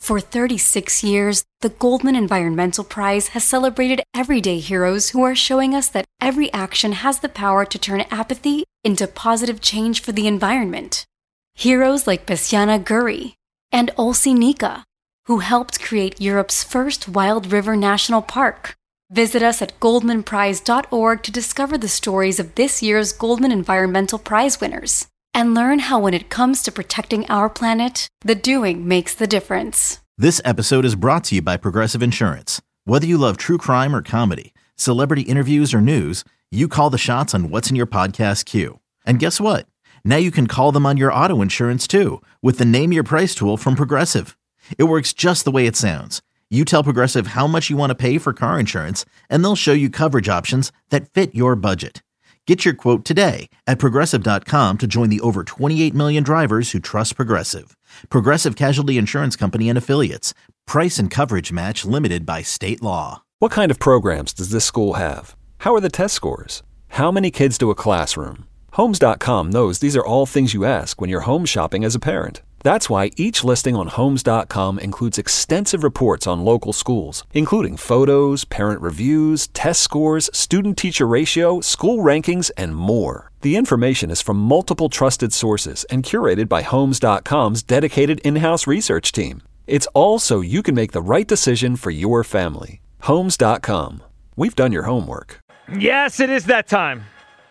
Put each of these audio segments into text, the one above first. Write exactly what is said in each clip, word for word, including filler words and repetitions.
For thirty-six years, the Goldman Environmental Prize has celebrated everyday heroes who are showing us that every action has the power to turn apathy into positive change for the environment. Heroes like Bessiana Guri and Olsi Nika, who helped create Europe's first wild river national park. Visit us at goldman prize dot org to discover the stories of this year's Goldman Environmental Prize winners and learn how when it comes to protecting our planet, the doing makes the difference. This episode is brought to you by Progressive Insurance. Whether you love true crime or comedy, celebrity interviews or news, you call the shots on what's in your podcast queue. And guess what? Now you can call them on your auto insurance too with the Name Your Price tool from Progressive. It works just the way it sounds. You tell Progressive how much you want to pay for car insurance, and they'll show you coverage options that fit your budget. Get your quote today at Progressive dot com to join the over twenty-eight million drivers who trust Progressive. Progressive Casualty Insurance Company and Affiliates. Price and coverage match limited by state law. What kind of programs does this school have? How are the test scores? How many kids do a classroom? Homes dot com knows these are all things you ask when you're home shopping as a parent. That's why each listing on Homes dot com includes extensive reports on local schools, including photos, parent reviews, test scores, student-teacher ratio, school rankings, and more. The information is from multiple trusted sources and curated by Homes dot com's dedicated in-house research team. It's all so you can make the right decision for your family. Homes dot com. We've done your homework. Yes, it is that time.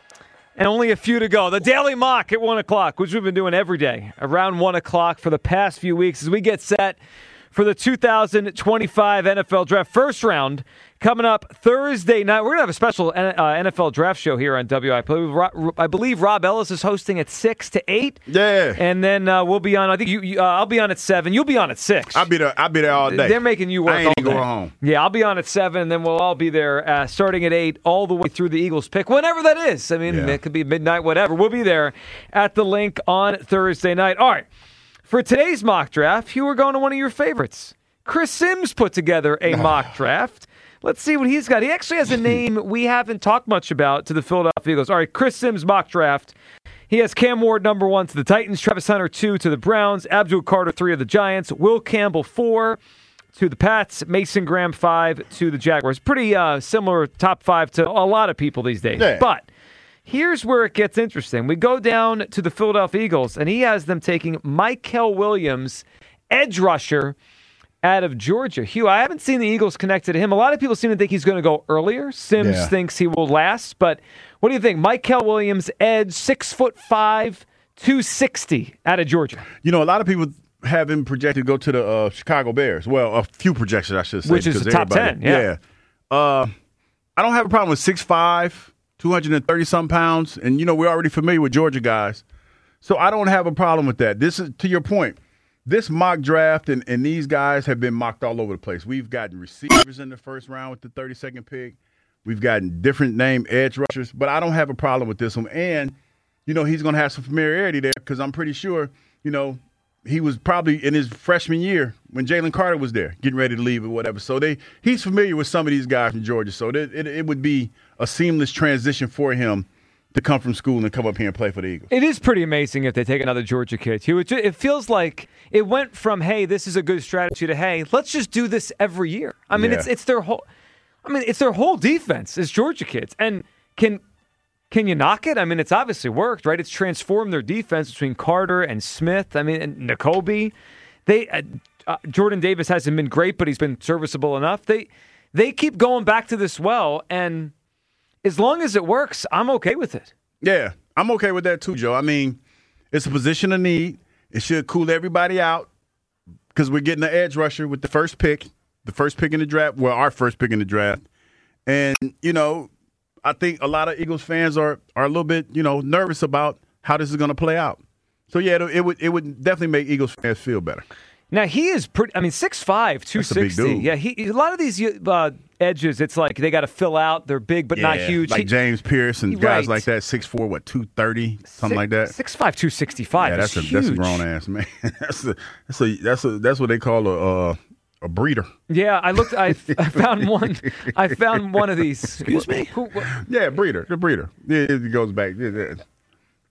And only a few to go. The Daily Mock at one o'clock, which we've been doing every day around one o'clock for the past few weeks as we get set for the two thousand twenty-five N F L Draft. First round coming up Thursday night. We're going to have a special uh, N F L Draft show here on W I P. I believe Rob Ellis is hosting at six to eight. Yeah. And then uh, we'll be on, I think you, you, uh, I'll be on at seven. You'll be on at six. I'll be there, I'll be there all day. They're making you work I ain't all even day. going home. Yeah, I'll be on at seven, and then we'll all be there uh, starting at eight all the way through the Eagles pick, whenever that is. I mean, Yeah. it could be midnight, whatever. We'll be there at the link on Thursday night. All right, for today's mock draft, you were going to one of your favorites. Chris Sims put together a mock draft. Let's see what he's got. He actually has a name we haven't talked much about to the Philadelphia Eagles. All right, Chris Sims mock draft. He has Cam Ward number one to the Titans, Travis Hunter two to the Browns, Abdul Carter three of the Giants, Will Campbell four to the Pats, Mason Graham five to the Jaguars. Pretty uh, similar top five to a lot of people these days. Yeah. But here's where it gets interesting. We go down to the Philadelphia Eagles, and he has them taking Mykel Williams, edge rusher, out of Georgia. Hugh, I haven't seen the Eagles connected to him. A lot of people seem to think he's going to go earlier. Sims Yeah. thinks he will last. But what do you think? Mykel Williams, edge, six foot five, two sixty, out of Georgia. You know, a lot of people have him projected to go to the uh, Chicago Bears. Well, a few projections, I should say. Which is because the top everybody- ten, yeah. yeah. Uh, I don't have a problem with six five, two hundred thirty-some pounds. And, you know, we're already familiar with Georgia guys. So I don't have a problem with that. This is, to your point, this mock draft and, and these guys have been mocked all over the place. We've gotten receivers in the first round with the thirty-second pick. We've gotten different name edge rushers, but I don't have a problem with this one. And, you know, he's going to have some familiarity there because I'm pretty sure, you know, he was probably in his freshman year when Jalen Carter was there, getting ready to leave or whatever. So they he's familiar with some of these guys from Georgia. So it, it, it would be a seamless transition for him to come from school and come up here and play for the Eagles. It is pretty amazing if they take another Georgia kid, Hugh. It, it feels like it went from, hey, this is a good strategy to, hey, let's just do this every year. I mean, Yeah. it's it's their whole I mean, it's their whole defense is Georgia kids. And can can you knock it? I mean, it's obviously worked, right? It's transformed their defense between Carter and Smith. I mean, and Nakobe. They uh, uh, Jordan Davis hasn't been great, but he's been serviceable enough. They they keep going back to this well, and as long as it works, I'm okay with it. Yeah, I'm okay with that too, Joe. I mean, it's a position of need. It should cool everybody out because we're getting the edge rusher with the first pick, the first pick in the draft, well, our first pick in the draft. And, you know, I think a lot of Eagles fans are are a little bit, you know, nervous about how this is going to play out. So, yeah, it, it would it would definitely make Eagles fans feel better. Now, he is pretty, I mean, six five, two sixty. That's a big dude. Yeah, he, a lot of these uh, edges, it's like they got to fill out. They're big, but not Yeah, huge. Like He- James Pierce and He- guys right. like that, six four, what, two thirty, something Six- like that. six five, two sixty-five. Yeah, that's a is that's a huge. grown ass man. that's a that's a that's a that's what they call a uh, a breeder. Yeah, I looked. I, I found one. I found one of these. Excuse me. Who, who, Yeah, breeder, the breeder. Yeah, it goes back. Yeah, yeah.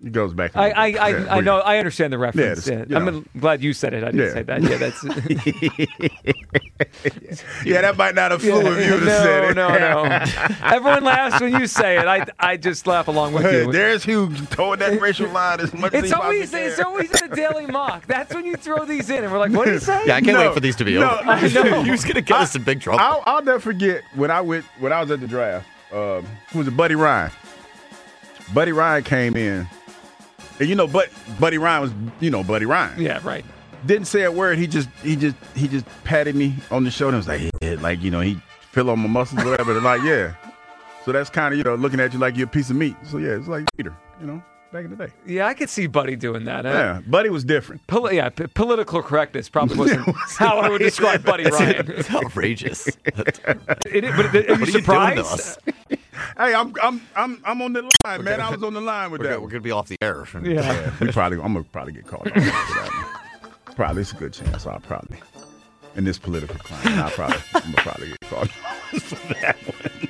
It goes back. I I, I, yeah, I know I understand the reference. Yeah, Yeah, you I'm know. glad you said it. I didn't Yeah. say that. Yeah, that's yeah, that might not have flew if you would have no, said it. no, no. Everyone laughs when you say it. I I just laugh along with Hey, you. There's Hugh towing that racial line as much as It's he always possibly it's can. always in the Daily Mock. That's when you throw these in, and we're like, what did he say? Yeah, I can't No, wait for these to be no, over. I know. He was going to get us in big trouble. I'll, I'll never forget when I went when I was at the draft. Um, who was it? Buddy Ryan. Buddy Ryan came in, and you know, but Buddy Ryan was you know Buddy Ryan. Yeah, right. Didn't say a word. He just he just he just patted me on the shoulder and was like, yeah, like you know, he feel on my muscles, whatever. And like, yeah. So that's kind of you know looking at you like you're a piece of meat. So yeah, it's like Peter, you know, back in the day. Yeah, I could see Buddy doing that. Huh? Yeah, Buddy was different. Poli- yeah, p- political correctness probably wasn't how I would describe Buddy Ryan. It's outrageous. It is, but are you What are you doing surprised? to us? Hey, I'm I'm I'm I'm on the line, man. I was on the line with We're that. going to be off the air. Yeah. Yeah, we probably I'm gonna probably get caught on that one. Probably it's a good chance. I'll probably in this political climate, I'll probably I'm gonna probably get caught on for that one.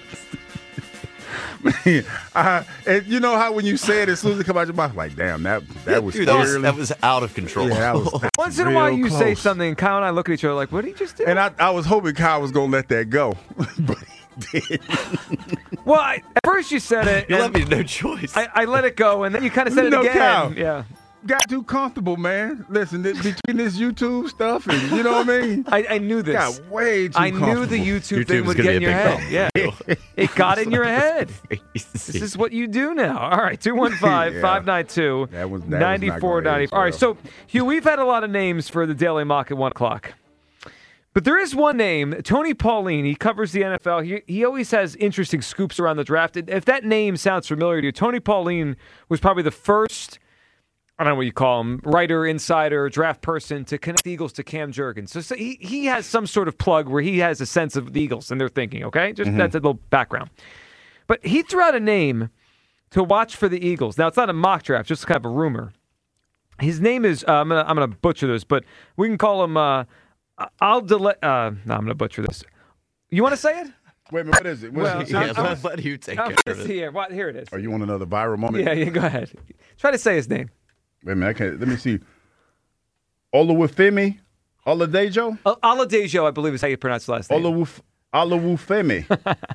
I, and you know how when you say it, as soon as it come out your mouth, like damn, that that was Dude, that was, clearly- that was out of control. yeah, that was, that Once was in a while, real you say close. something, and Kyle and I look at each other like, "What did he just do?" and I, I was hoping Kyle was gonna let that go, but he did. well, I, at first you said it, You and left me no choice. I, I let it go, and then you kind of said it No, again. Kyle. Yeah, Got too comfortable, man. Listen, this, between this YouTube stuff and you know what I mean, I, I knew this. got way too I knew comfortable. the YouTube YouTube's thing would gonna get in be your a big head. Yeah, it got in your head. This is what you do now. All right, two one five, five nine two, That was- that was not nine four gonna nine age four. All right, well. so, Hugh, we've had a lot of names for the Daily Mock at one o'clock. But there is one name, Tony Pauline. He covers the N F L. He, he always has interesting scoops around the draft. If that name sounds familiar to you, Tony Pauline was probably the first, I don't know what you call him, writer, insider, draft person to connect the Eagles to Cam Jurgens. So, so he, he has some sort of plug where he has a sense of the Eagles and their thinking, okay? Just that's a little background. But he threw out a name to watch for the Eagles. Now, it's not a mock draft, just kind of a rumor. His name is, uh, I'm going to I'm gonna butcher this, but we can call him, uh, I'll delay, uh, no, I'm going to butcher this. You want to say it? Wait a minute, what is it? What Well, is it? yeah, I'm- let, let you take I'm care gonna of it. see here. What, here it is. Are you want another viral moment? Yeah, yeah, go ahead. Try to say his name. Wait a minute, I can't. Let me see. Oluwafemi Oladejo? Uh, Aladejo, I believe is how you pronounce the last name. Oluwaf- Oluwafemi.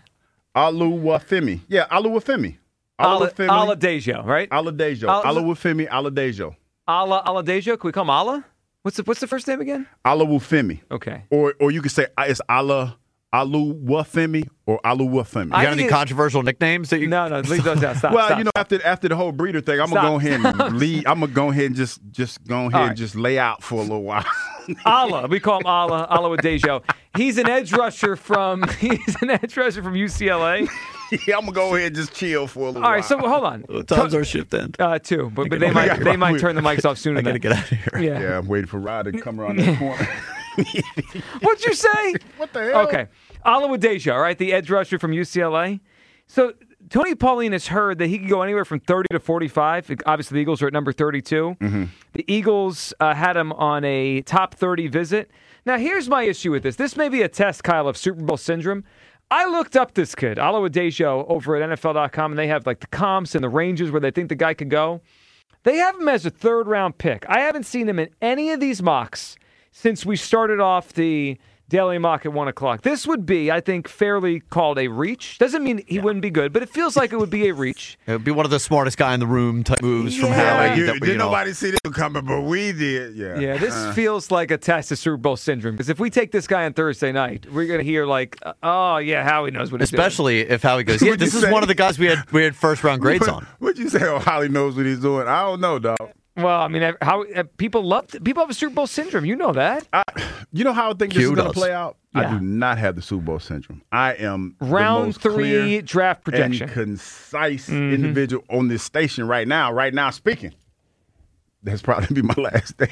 Oluwafemi. Yeah, Oluwafemi. Ala- Oluwafemi. Aladejo, right? Aladejo. Al- Oluwafemi Aladejo. Ala Aladejo. Can we call him Ala? What's the What's the first name again? Oluwafemi. Okay. Or or you could say uh, it's Ala Oluwafemi or Oluwafemi. You I got think any it- controversial nicknames that you? No, no, leave those out. Stop. Well, stop. you know, after after the whole breeder thing, I'm Stop. gonna go ahead and lead. I'm gonna go ahead and just just go ahead All and right. just lay out for a little while. Ala. We call him Ala. Aladejo. He's an edge rusher from. He's an edge rusher from U C L A. yeah, I'm gonna go ahead and just chill for a little All while. right. So hold on. The times our shift end. Uh, two, but, but they gotta- might gotta- they might turn the mics off sooner I than gotta that. get out of here. Yeah. yeah, I'm waiting for Rod to come around that corner. What'd you say? What the hell? Okay. Aladejo, all right, the edge rusher from U C L A. So Tony Pauline has heard that he can go anywhere from thirty to forty-five. Obviously, the Eagles are at number thirty-two. Mm-hmm. The Eagles uh, had him on a top thirty visit. Now, here's my issue with this. This may be a test, Kyle, of Super Bowl syndrome. I looked up this kid, Aladejo, over at N F L dot com, and they have like the comps and the ranges where they think the guy could go. They have him as a third-round pick. I haven't seen him in any of these mocks since we started off the Daily Mock at one o'clock. This would be, I think, fairly called a reach. Doesn't mean he wouldn't be good, but it feels like it would be a reach. It would be one of the smartest guy in the room type moves from Yeah. Howie. Like you, that we, did you know, nobody see this coming, but we did. Yeah. Yeah, this Uh, feels like a test of Super Bowl syndrome. Because if we take this guy on Thursday night, we're going to hear like, oh, yeah, Howie knows what he's doing. especially if Howie goes, yeah, What'd this you is say? one of the guys we had we had first round grades on. What'd you say? Oh, Holly knows what he's doing. I don't know, dog. Well, I mean, how uh, people love people have a Super Bowl syndrome. You know that. I, you know how I think this Q is going to does. play out? Yeah. I do not have the Super Bowl syndrome. I am the Round most three clear draft projection. and concise Mm-hmm. individual on this station right now. Right now, speaking. That's probably be my last day.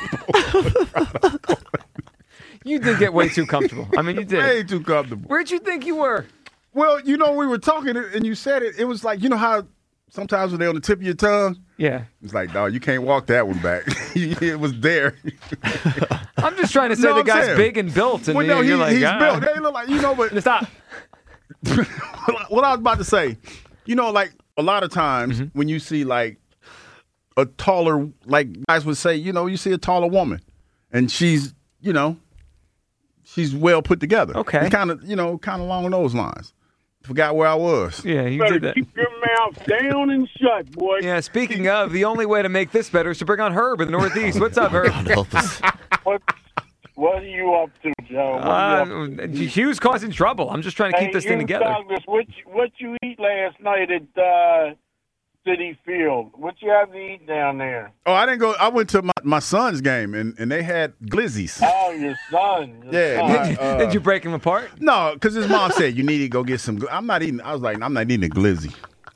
You did get way too comfortable. I mean, you did. Way too comfortable. Where'd you think you were? Well, you know, we were talking and you said it. It was like, you know how sometimes when they're on the tip of your tongue, Yeah. it's like, dog, you can't walk that one back. It was there. I'm just trying to say No, the I'm guy's saying. big and built, and Well, you're, no, he, you're like, he's ah. built. They look like, you know, but Stop. what I was about to say, you know, like a lot of times Mm-hmm. when you see like a taller, like guys would say, you know, you see a taller woman, and she's, you know, she's well put together. Okay. Kind of, you know, kind of along those lines. Forgot where I was. Yeah, you Better did that. keep your mouth down and shut, boy. Yeah, speaking of, the only way to make this better is to bring on Herb in the Northeast. What's up, Herb? God help us. What, what are you up to, Joe? What are you up to? Uh, Hugh's causing trouble. I'm just trying to keep Hey, this thing you, together. Douglas, what you, what you eat last night at uh, City Field? What you have to eat down there? Oh, I didn't go. I went to my, my son's game, and, and they had glizzies. Oh, your son. Your Yeah, son. my- uh, Did you break him apart? No, because his mom said you need to go get some. gl-" I'm not eating. I was like, I'm not eating a glizzy.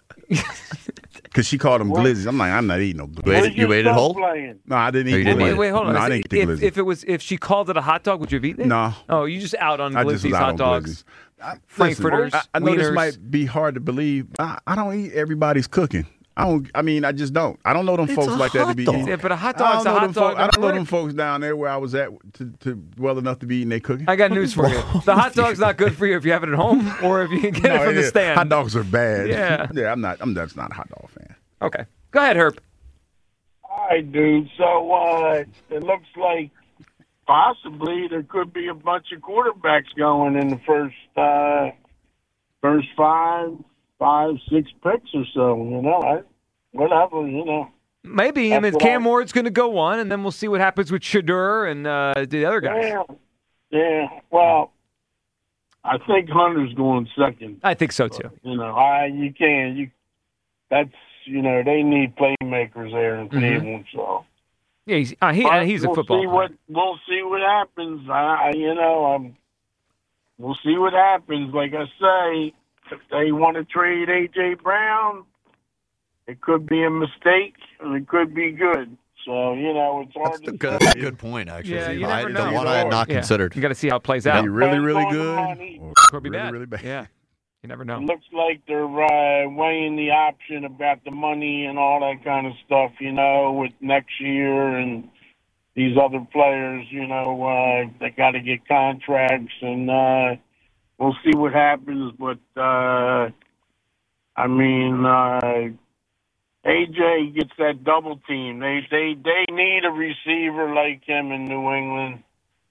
Because she called them glizzies. I'm like, I'm not eating no glizzy. Wait, Where's you your ate it son whole? playing? No, I didn't Oh, eat. you didn't the eat Wait, it. wait, hold on. No, I Is didn't it- get the if, glizzy. if it was, if she called it a hot dog, would you have eaten it? No. Oh, you just out on I just Glizzy's was out hot on dogs. glizzies. I, Frankfurters, listen, I, I know this wieners. might be hard to believe. I, I don't eat everybody's cooking. I don't. I mean, I just don't. I don't know them It's folks a like that to hot be dog. eating. Yeah, but a hot I dog's don't a know hot them dog. folk- I don't know no them matter folks down there where I was at to, to well enough to be eating their cooking. I got news for you. The hot dog's not good for you if you have it at home or if you can get No, it from the is. stand. Hot dogs are bad. Yeah. yeah. I'm not. I'm just not a hot dog fan. Okay. Go ahead, Herb. All right, dude. So uh, it looks like possibly there could be a bunch of quarterbacks going in the first uh, first five, five, six picks or so. You know, I, whatever. You know. Maybe. I That's mean, what Cam I- Ward's going to go one, and then we'll see what happens with Shadur and uh, the other guys. Yeah. Yeah. Well, I think Hunter's going second. I think so, too. You know, I you can you. That's you know they need playmakers there in Cleveland. So. Yeah, he's, uh, he, uh, he's a we'll football See player. what, we'll see what happens. I, I you know, um, we'll see what happens. Like I say, if they want to trade A J Brown, it could be a mistake, and it could be good. So you know, it's hard That's a to good, say. that's a good point, actually. Yeah, you I, never the know. one I had not Yeah. considered. You got to see how it plays Are out. you really, really Depends good? on the money. Or Could be really, bad. really bad. Yeah. You never know. It looks like they're uh, weighing the option about the money and all that kind of stuff, you know, with next year and these other players, you know, uh, they got to get contracts, and uh, we'll see what happens. But, uh, I mean, uh, A J gets that double team. They, they, they need a receiver like him in New England.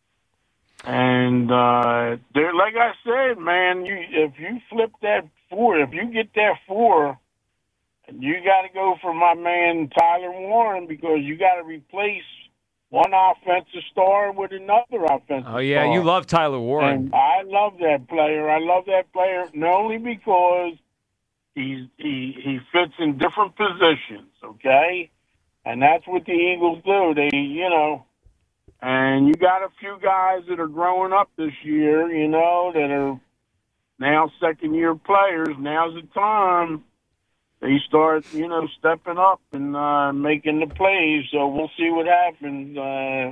And uh, they're like I said, man. You if you flip that four, if you get that four, you got to go for my man Tyler Warren because you got to replace one offensive star with another offensive. Oh, yeah, star. you love Tyler Warren. And I love that player. I love that player not only because he's he he fits in different positions. Okay, and that's what the Eagles do. They you know. And you got a few guys that are growing up this year, you know, that are now second-year players. Now's the time they start, you know, stepping up and uh, making the plays. So we'll see what happens. Uh,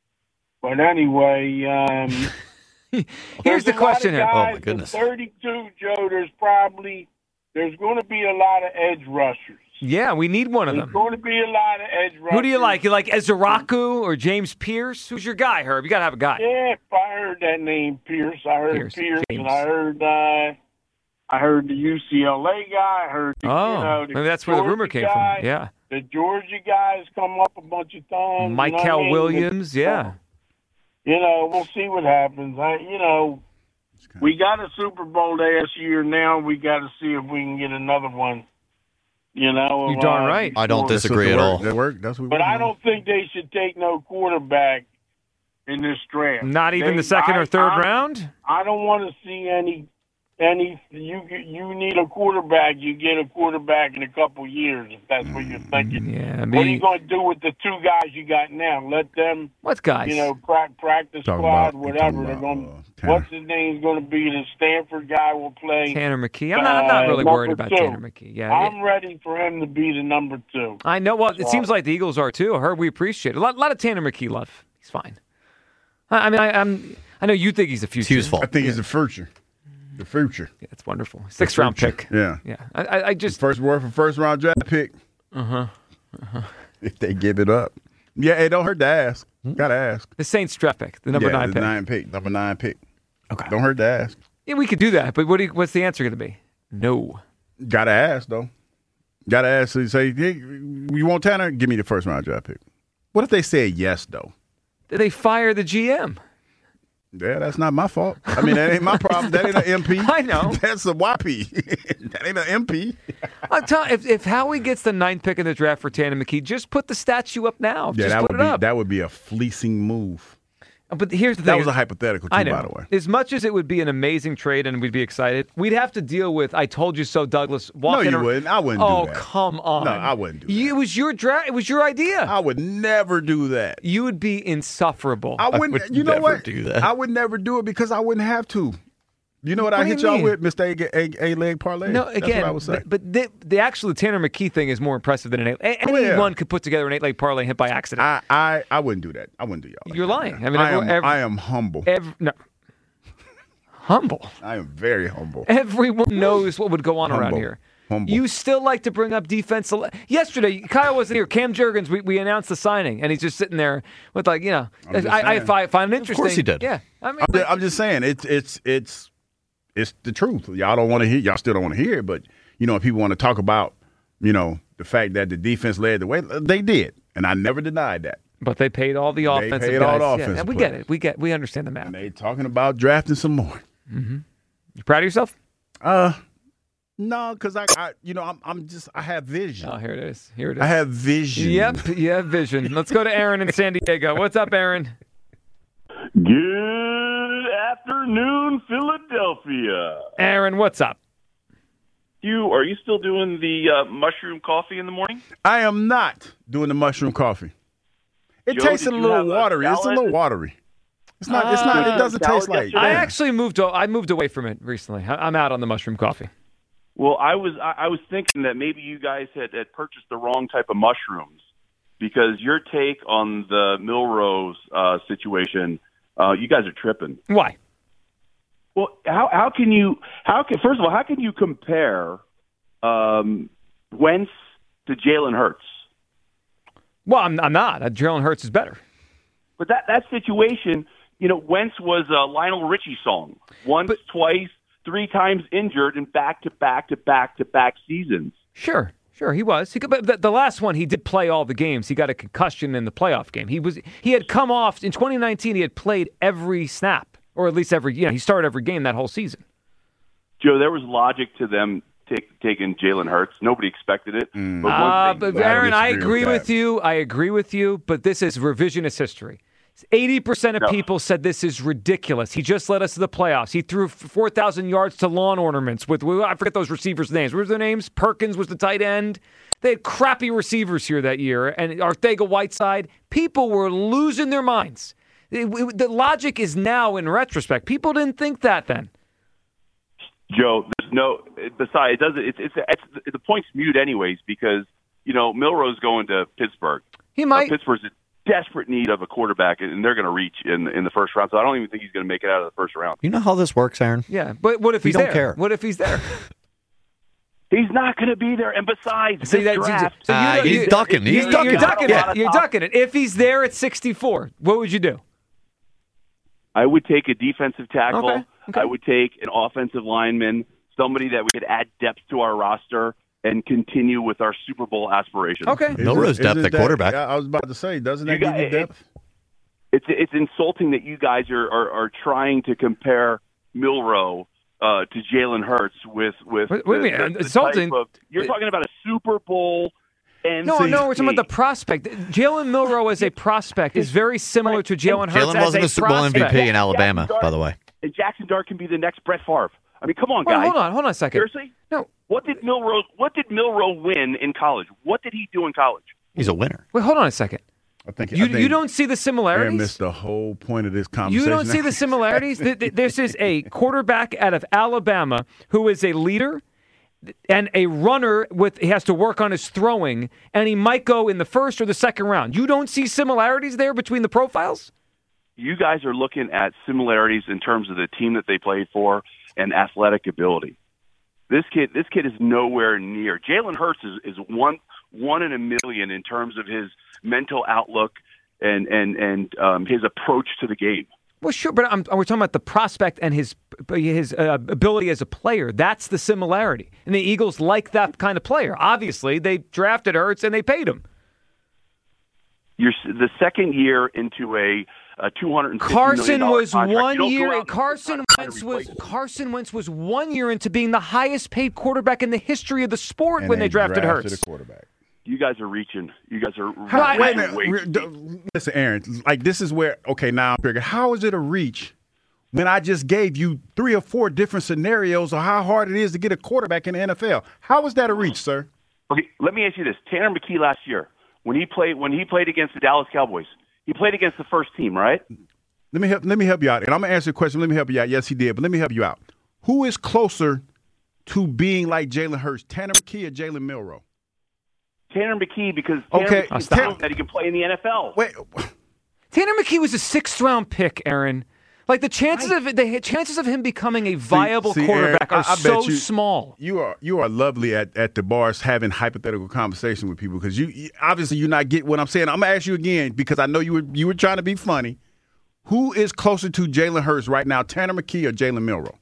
but anyway, um, Here's there's the a lot question of here. Oh, my guys at goodness. thirty-two, Joe, there's probably there's going to be a lot of edge rushers. Yeah, we need one of There's them. going to be a lot of edge rushers. Who do you like? You like Ezraku or James Pierce? Who's your guy, Herb? You got to have a guy. Yeah, I heard that name, Pierce. I heard Pierce, Pierce, James. and I heard uh, I heard the U C L A guy. I heard the, Oh, you know, the maybe that's where the Georgia rumor came guy. from. Yeah. The Georgia guys come up a bunch of times. Michael you know what I mean? Williams, yeah. You know, we'll see what happens. I, you know, we got a Super Bowl last year. Now we got to see if we can get another one. You know, You darn uh, right. I don't before- That's what disagree the at work- all. That work. That's what. But we I want. don't think they should take no quarterback in this draft. Not even They- the second or I- third I- round? I don't want to see any any. You you need a quarterback. You get a quarterback in a couple years if that's what you're thinking. Yeah, I What are you mean, going to do with the two guys you got now? Let them, what guys? you know, pra- practice Talking squad, about- whatever. talking They're about, going. uh, Tanner. What's his name's going to be? The Stanford guy will play. Tanner McKee. I'm not, I'm not Uh, really number worried about two. Tanner McKee. Yeah, I'm ready for him to be the number two. I know. Well, it seems like the Eagles are too. Herb, we appreciate it. A lot, lot of Tanner McKee love. He's fine. I, I mean, I, I'm. I know you think he's a future. It's Hugh's fault. I think he's the future. The future. Yeah, it's wonderful. Sixth round future. pick. Yeah. Yeah. I, I, I just. First word for first round draft pick. Uh huh. Uh-huh. If they give it up. Yeah, it don't hurt to ask. Gotta ask. The Saints draft pick, the number yeah, nine the pick. nine pick. Number nine pick. Okay. Don't hurt to ask. Yeah, we could do that, but what do you, what's the answer going to be? No. Gotta ask though. Got to ask, say, hey, you want Tanner? Give me the first round draft pick. What if they said yes, though? They fire the G M. Yeah, that's not my fault. I mean, that ain't my problem. That ain't an M P. I know. That's a Y P. That ain't an M P. I'm telling if if Howie gets the ninth pick in the draft for Tanner McKee, just put the statue up now. Yeah, just that put would it be up. that would be a fleecing move. But here's the thing. That was a hypothetical, too, I know. by the way. As much as it would be an amazing trade and we'd be excited, we'd have to deal with I told you so, Douglas. Walking No, you ar- wouldn't. I wouldn't oh, do that. Oh, come on. No, I wouldn't do that. You, it was your draft. It was your idea. I would never do that. You would be insufferable. I wouldn't. would you know never what? do that. I would never do it because I wouldn't have to. You know what, What I do you hit y'all mean? with, Mister A, a, a leg parlay? No, That's again, what I would say. but, but the, the actual Tanner McKee thing is more impressive than an eight. a- Oh, yeah. Anyone could put together an eight-leg parlay and hit by accident. I, I, I wouldn't do that. I wouldn't do y'all. like You're that, lying. man. I mean, I everyone- am. every- I am humble. Every, no. Humble. I am very humble. Everyone knows what would go on around Humble. here. Humble. You still like to bring up defense. Yesterday, Kyle wasn't here. Cam Jurgens, we, we announced the signing, and he's just sitting there with, like, you know, I'm just I, I saying. find, find it interesting. course he did. Yeah. I mean, I'm just, I'm just saying it's it's it's it's the truth. Y'all don't want to hear. Y'all still don't want to hear it, but you know, if people want to talk about, you know, the fact that the defense led the way, they did, and I never denied that. but they paid all the They offensive paid guys. all the Yeah, offensive and we get players. it. We get. We understand the math. And they talking about drafting some more. You proud of yourself? Uh, no, because I, I, you know, I'm I'm just I have vision. Oh, here it is. Here it is. I have vision. Yep, you have vision. Let's go to Aaron in San Diego. What's up, Aaron? Good afternoon, Philadelphia. Aaron, what's up? You are you still doing the uh, mushroom coffee in the morning? I am not doing the mushroom coffee. It Joe, tastes a did you little have a watery. It's a salad? little watery. It's not. It's not. It Uh, doesn't salad taste like. yesterday? I Yeah. actually moved. I moved away from it recently. I- I'm out on the mushroom coffee. Well, I was I, I was thinking that maybe you guys had, had purchased the wrong type of mushrooms because your take on the Milrose uh, situation, uh, you guys are tripping. Why? Well, how how can you how can first of all how can you compare um, Wentz to Jalen Hurts? Well, I'm, I'm not. Uh, Jalen Hurts is better. But that that situation, you know, Wentz was a Lionel Richie song. Once, But- twice, three times injured in back to back to back to back seasons. Sure, sure, he was. He could, but the, the last one, he did play all the games. He got a concussion in the playoff game. He was he had come off in twenty nineteen. He had played every snap, or at least every. You know, he started every game that whole season. Joe, there was logic to them take, taking Jalen Hurts. Nobody expected it. But Uh, once they, but I Aaron, I disagree agree with with, that. you. I agree with you. But this is revisionist history. eighty percent of No. people said this is ridiculous. He just led us to the playoffs. He threw four thousand yards to lawn ornaments with, I forget those receivers' names. What were their names? Perkins was the tight end. They had crappy receivers here that year. And Arthega Whiteside, people were losing their minds. It- it- the logic is now in retrospect. People didn't think that then. Joe, there's no. Besides, it doesn't. It's, it's it's the point's mute anyways because you know Milrose going to Pittsburgh. He Uh, might. Pittsburgh's in desperate need of a quarterback, and they're going to reach in in the first round. So I don't even think he's going to make it out of the first round. You know how this works, Aaron? Yeah, but what if We he's don't there? care. What if he's there? He's not going to be there. And besides, See, this that- draft, so you Ah, know- he's you- ducking. He's You're, ducking you're it. ducking Yeah. it. You're ducking it. If he's there at sixty-four, what would you do? I would take a defensive tackle. Okay, okay. I would take an offensive lineman, somebody that we could add depth to our roster and continue with our Super Bowl aspirations. Okay. Milrose Isn't- depth isn't at that- quarterback. I was about to say, doesn't that You give got- you it- depth? It's it's insulting that you guys are are, are trying to compare Milroe uh, to Jalen Hurts with with. What- what do you the- mean? the- the Insulting? type of- you're talking about a Super Bowl. M V P. No, no, we're talking about the prospect. Jalen Milroe as a prospect is very similar to Jalen Hurts Jalen as wasn't a a Super Bowl M V prospect. P in Alabama, by the way. And Jackson Dart can be the next Brett Favre. I mean, come on, Well, guys. hold on, hold on a second. Seriously? No, What did Milroe What did Milroe win in college? What did he do in college? He's a winner. wait, hold on a second. I think You I think you don't see the Aaron similarities. missed the whole point of this conversation. You don't see the similarities. Th- th- This is a quarterback out of Alabama who is a leader and a runner with he has to work on his throwing, and he might go in the first or the second round. You don't see similarities there between the profiles? You guys are looking at similarities in terms of the team that they played for and athletic ability. This kid, this kid is nowhere near. Jalen Hurts is, is one one in a million in terms of his mental outlook and and and um, his approach to the game. Well, sure, but I'm, we're talking about the prospect and his his uh, ability as a player. That's the similarity. And the Eagles like that kind of player. Obviously, they drafted Hurts and they paid him. You're the second year into a, a two hundred fifty Carson million was contract. one year. Carson Wentz was him. Carson Wentz was one year into being the highest paid quarterback in the history of the sport And when they, drafted, drafted Hurts. a quarterback. You guys are reaching. You guys are. How, wait a reaching way minute. too We're- deep. Listen, Aaron. Like this is where. Okay, now I'm figuring. How is it a reach when I just gave you three or four different scenarios of how hard it is to get a quarterback in the N F L? How is that a reach, sir? Okay, let me ask you this: Tanner McKee last year, when he played when he played against the Dallas Cowboys, he played against the first team, right? Let me help. Let me help you out, and I'm gonna answer the question. Let me help you out. Yes, he did, but let me help you out. Who is closer to being like Jalen Hurts, Tanner McKee or Jalen Milroe? Tanner McKee, because Tanner Okay, McKee's Tan- proven that he can play in the N F L. Wait, Tanner McKee was a sixth round pick, Aaron. Like the chances of the chances of him becoming a viable see, quarterback Aaron, are I- I so bet you- small. you are you are lovely at, at the bars having hypothetical conversation with people because you, you obviously you're not getting what I'm saying. I'm gonna ask you again because I know you were you were trying to be funny. Who is closer to Jalen Hurts right now, Tanner McKee or Jalen Milroe?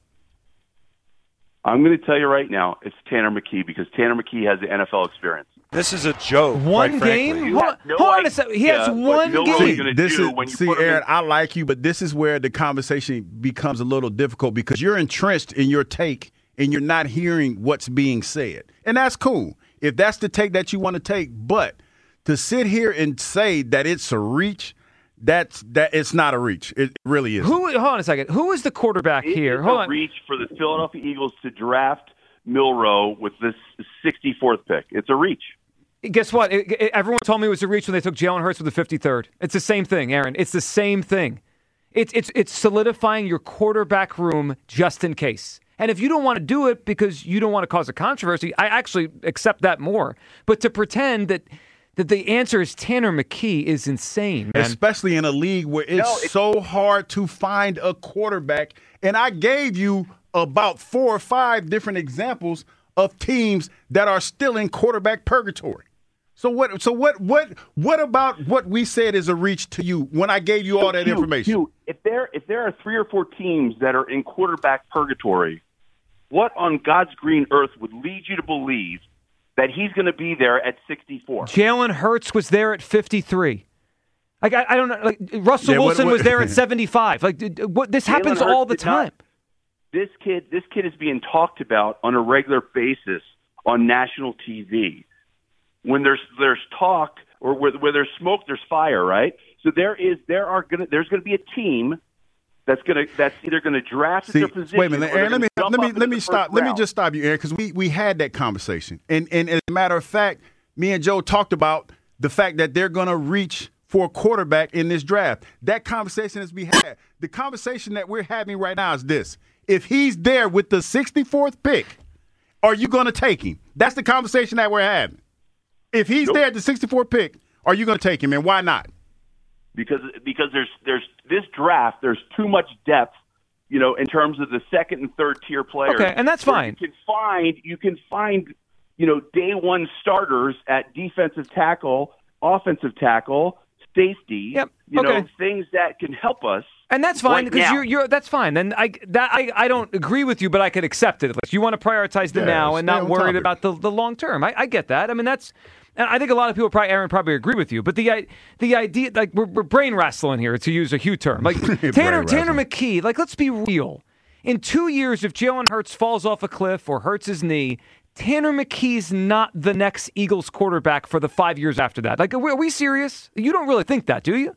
I'm going to tell you right now, it's Tanner McKee because Tanner McKee has the N F L experience. This is a joke. One quite frankly. game? You Hold, have no hold on a idea second. He has what one Milroe game. is gonna this do is when you see, put him in- Aaron. I like you, but this is where the conversation becomes a little difficult because you're entrenched in your take and you're not hearing what's being said, and that's cool if that's the take that you want to take. But to sit here and say that it's a reach, that's that it's not a reach. It really is. Who? Hold on a second. Who is the quarterback It here? is Hold a on. reach for the Philadelphia Eagles to draft Milroe with this sixty-fourth pick. It's a reach. Guess what? It, it- everyone told me it was a reach when they took Jalen Hurts with the fifty-third. It's the same thing, Aaron. It's the same thing. It's it's it's solidifying your quarterback room just in case. And if you don't want to do it because you don't want to cause a controversy, I actually accept that more. But to pretend that that the answer is Tanner McKee is insane, man. Especially in a league where it's, No, it's- so hard to find a quarterback. And I gave you about four or five different examples of teams that are still in quarterback purgatory. So what? So what? What? What about what we said is a reach to you when I gave you all that Hugh, information? Hugh, if there if there are three or four teams that are in quarterback purgatory, what on God's green earth would lead you to believe that he's going to be there at sixty-four? Jalen Hurts was there at fifty-three. Like I, I don't know. Like Russell Yeah, what- Wilson what- was there at seventy-five. Like d- d- what? This happens Jalen Hurts all the did not- time. This kid, this kid is being talked about on a regular basis on national T V. When there's there's talk or where, where there's smoke, there's fire, right? So there is there are gonna there's gonna be a team that's gonna that's either gonna draft at See, their position. wait a minute, or they're Aaron. Let me gonna jump let me up into let me the stop. first Let me round. just stop you, Aaron, because we we had that conversation, and and as a matter of fact, me and Joe talked about the fact that they're going to reach for a quarterback in this draft. That conversation has been had. The conversation that we're having right now is this: if he's there with the sixty-fourth pick, are you going to take him? That's the conversation that we're having. If he's Nope. there at the sixty-fourth pick, are you going to take him, and why not? because because there's there's this draft there's too much depth, you know, in terms of the second and third tier players. Okay, and that's where fine. You can find you can find you know day one starters at defensive tackle, offensive tackle, safety. Yep, You know, okay. things that can help us. And that's fine right because now. you're you're that's fine. Then I that I, I don't agree with you, but I could accept it. Like, you want to prioritize the Yeah, now and stay not on worried topic. about the, the long term. I, I get that. I mean that's and I think a lot of people probably Aaron probably agree with you. But the i- the idea like we're, we're brain wrestling here to use a Hugh term. Like Tanner Brain Tanner wrestling. McKee. Like let's be real. In two years, if Jalen Hurts falls off a cliff or hurts his knee, Tanner McKee's not the next Eagles quarterback for the five years after that. Like are we, are we serious? You don't really think that, do you?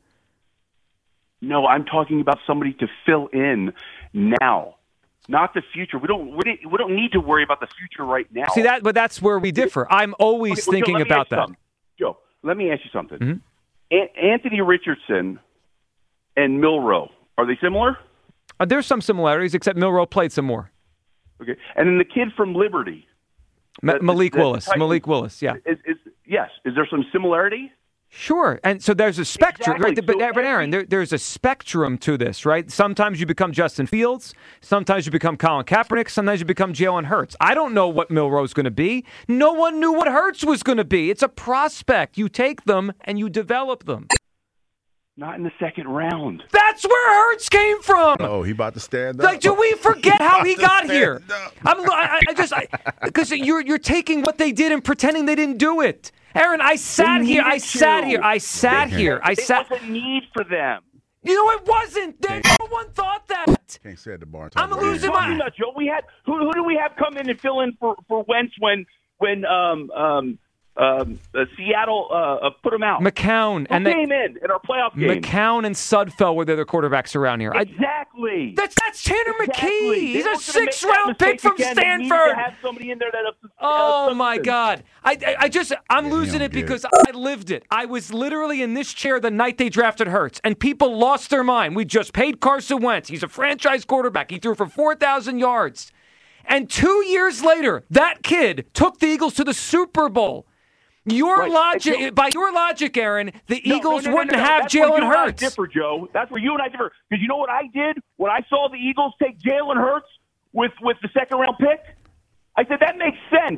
No, I'm talking about somebody to fill in now, not the future. We don't we don't, we don't need to worry about the future right now. See that, but that's where we differ. I'm always Okay, well, Joe, thinking let me about ask you that. something. Joe, let me ask you something. Mhm. An- Anthony Richardson and Milroe, are they similar? Uh, there's some similarities, except Milroe played some more. Okay, and then the kid from Liberty, Ma- That- Malik that Willis. Titans- Malik Willis, yeah. is, is yes. Is there some similarity? Sure. And so there's a spectrum, Exactly. right? But, So but Aaron, there, there's a spectrum to this, right? Sometimes you become Justin Fields. Sometimes you become Colin Kaepernick. Sometimes you become Jalen Hurts. I don't know what Milroe's going to be. No one knew what Hurts was going to be. It's a prospect. You take them and you develop them. Not in the second round. That's where Hurts came from. Oh, he about to stand up. Like, do we forget He how about he to got stand here? up. I'm, I, I just, because you're you're taking what they did and pretending they didn't do it. Aaron, I sat They here. I needed sat to. here. I sat They- here. I There sat. was a need for them. You know, it wasn't. There, no one thought that. Can't say at the bar. I'm losing my. Talking about, Joe, we had who, who do we have come in and fill in for, for Wentz when when um um um uh, Seattle uh, uh, put him out? McCown Who and they, came in in our playoff game? McCown and Sudfeld were the other quarterbacks around here. I, Exactly. that's that's Tanner Exactly. McKee. They He's a weren't gonna make that six-round pick mistake from again. They needed Stanford. to have somebody in there that uh, Oh my substance. God! I, I I just I'm Yeah, he losing don't it get because it. I lived it. I was literally in this chair the night they drafted Hurts, and people lost their mind. We just paid Carson Wentz. He's a franchise quarterback. He threw for four thousand yards, and two years later, that kid took the Eagles to the Super Bowl. Your Right. logic, And Joe- by your logic, Aaron, the No, Eagles no, no, no, wouldn't no, no. have That's where Jalen you and I Hurts. differ, Joe. That's where you and I differ. Because you know what I did when I saw the Eagles take Jalen Hurts with with the second round pick? I said that makes sense.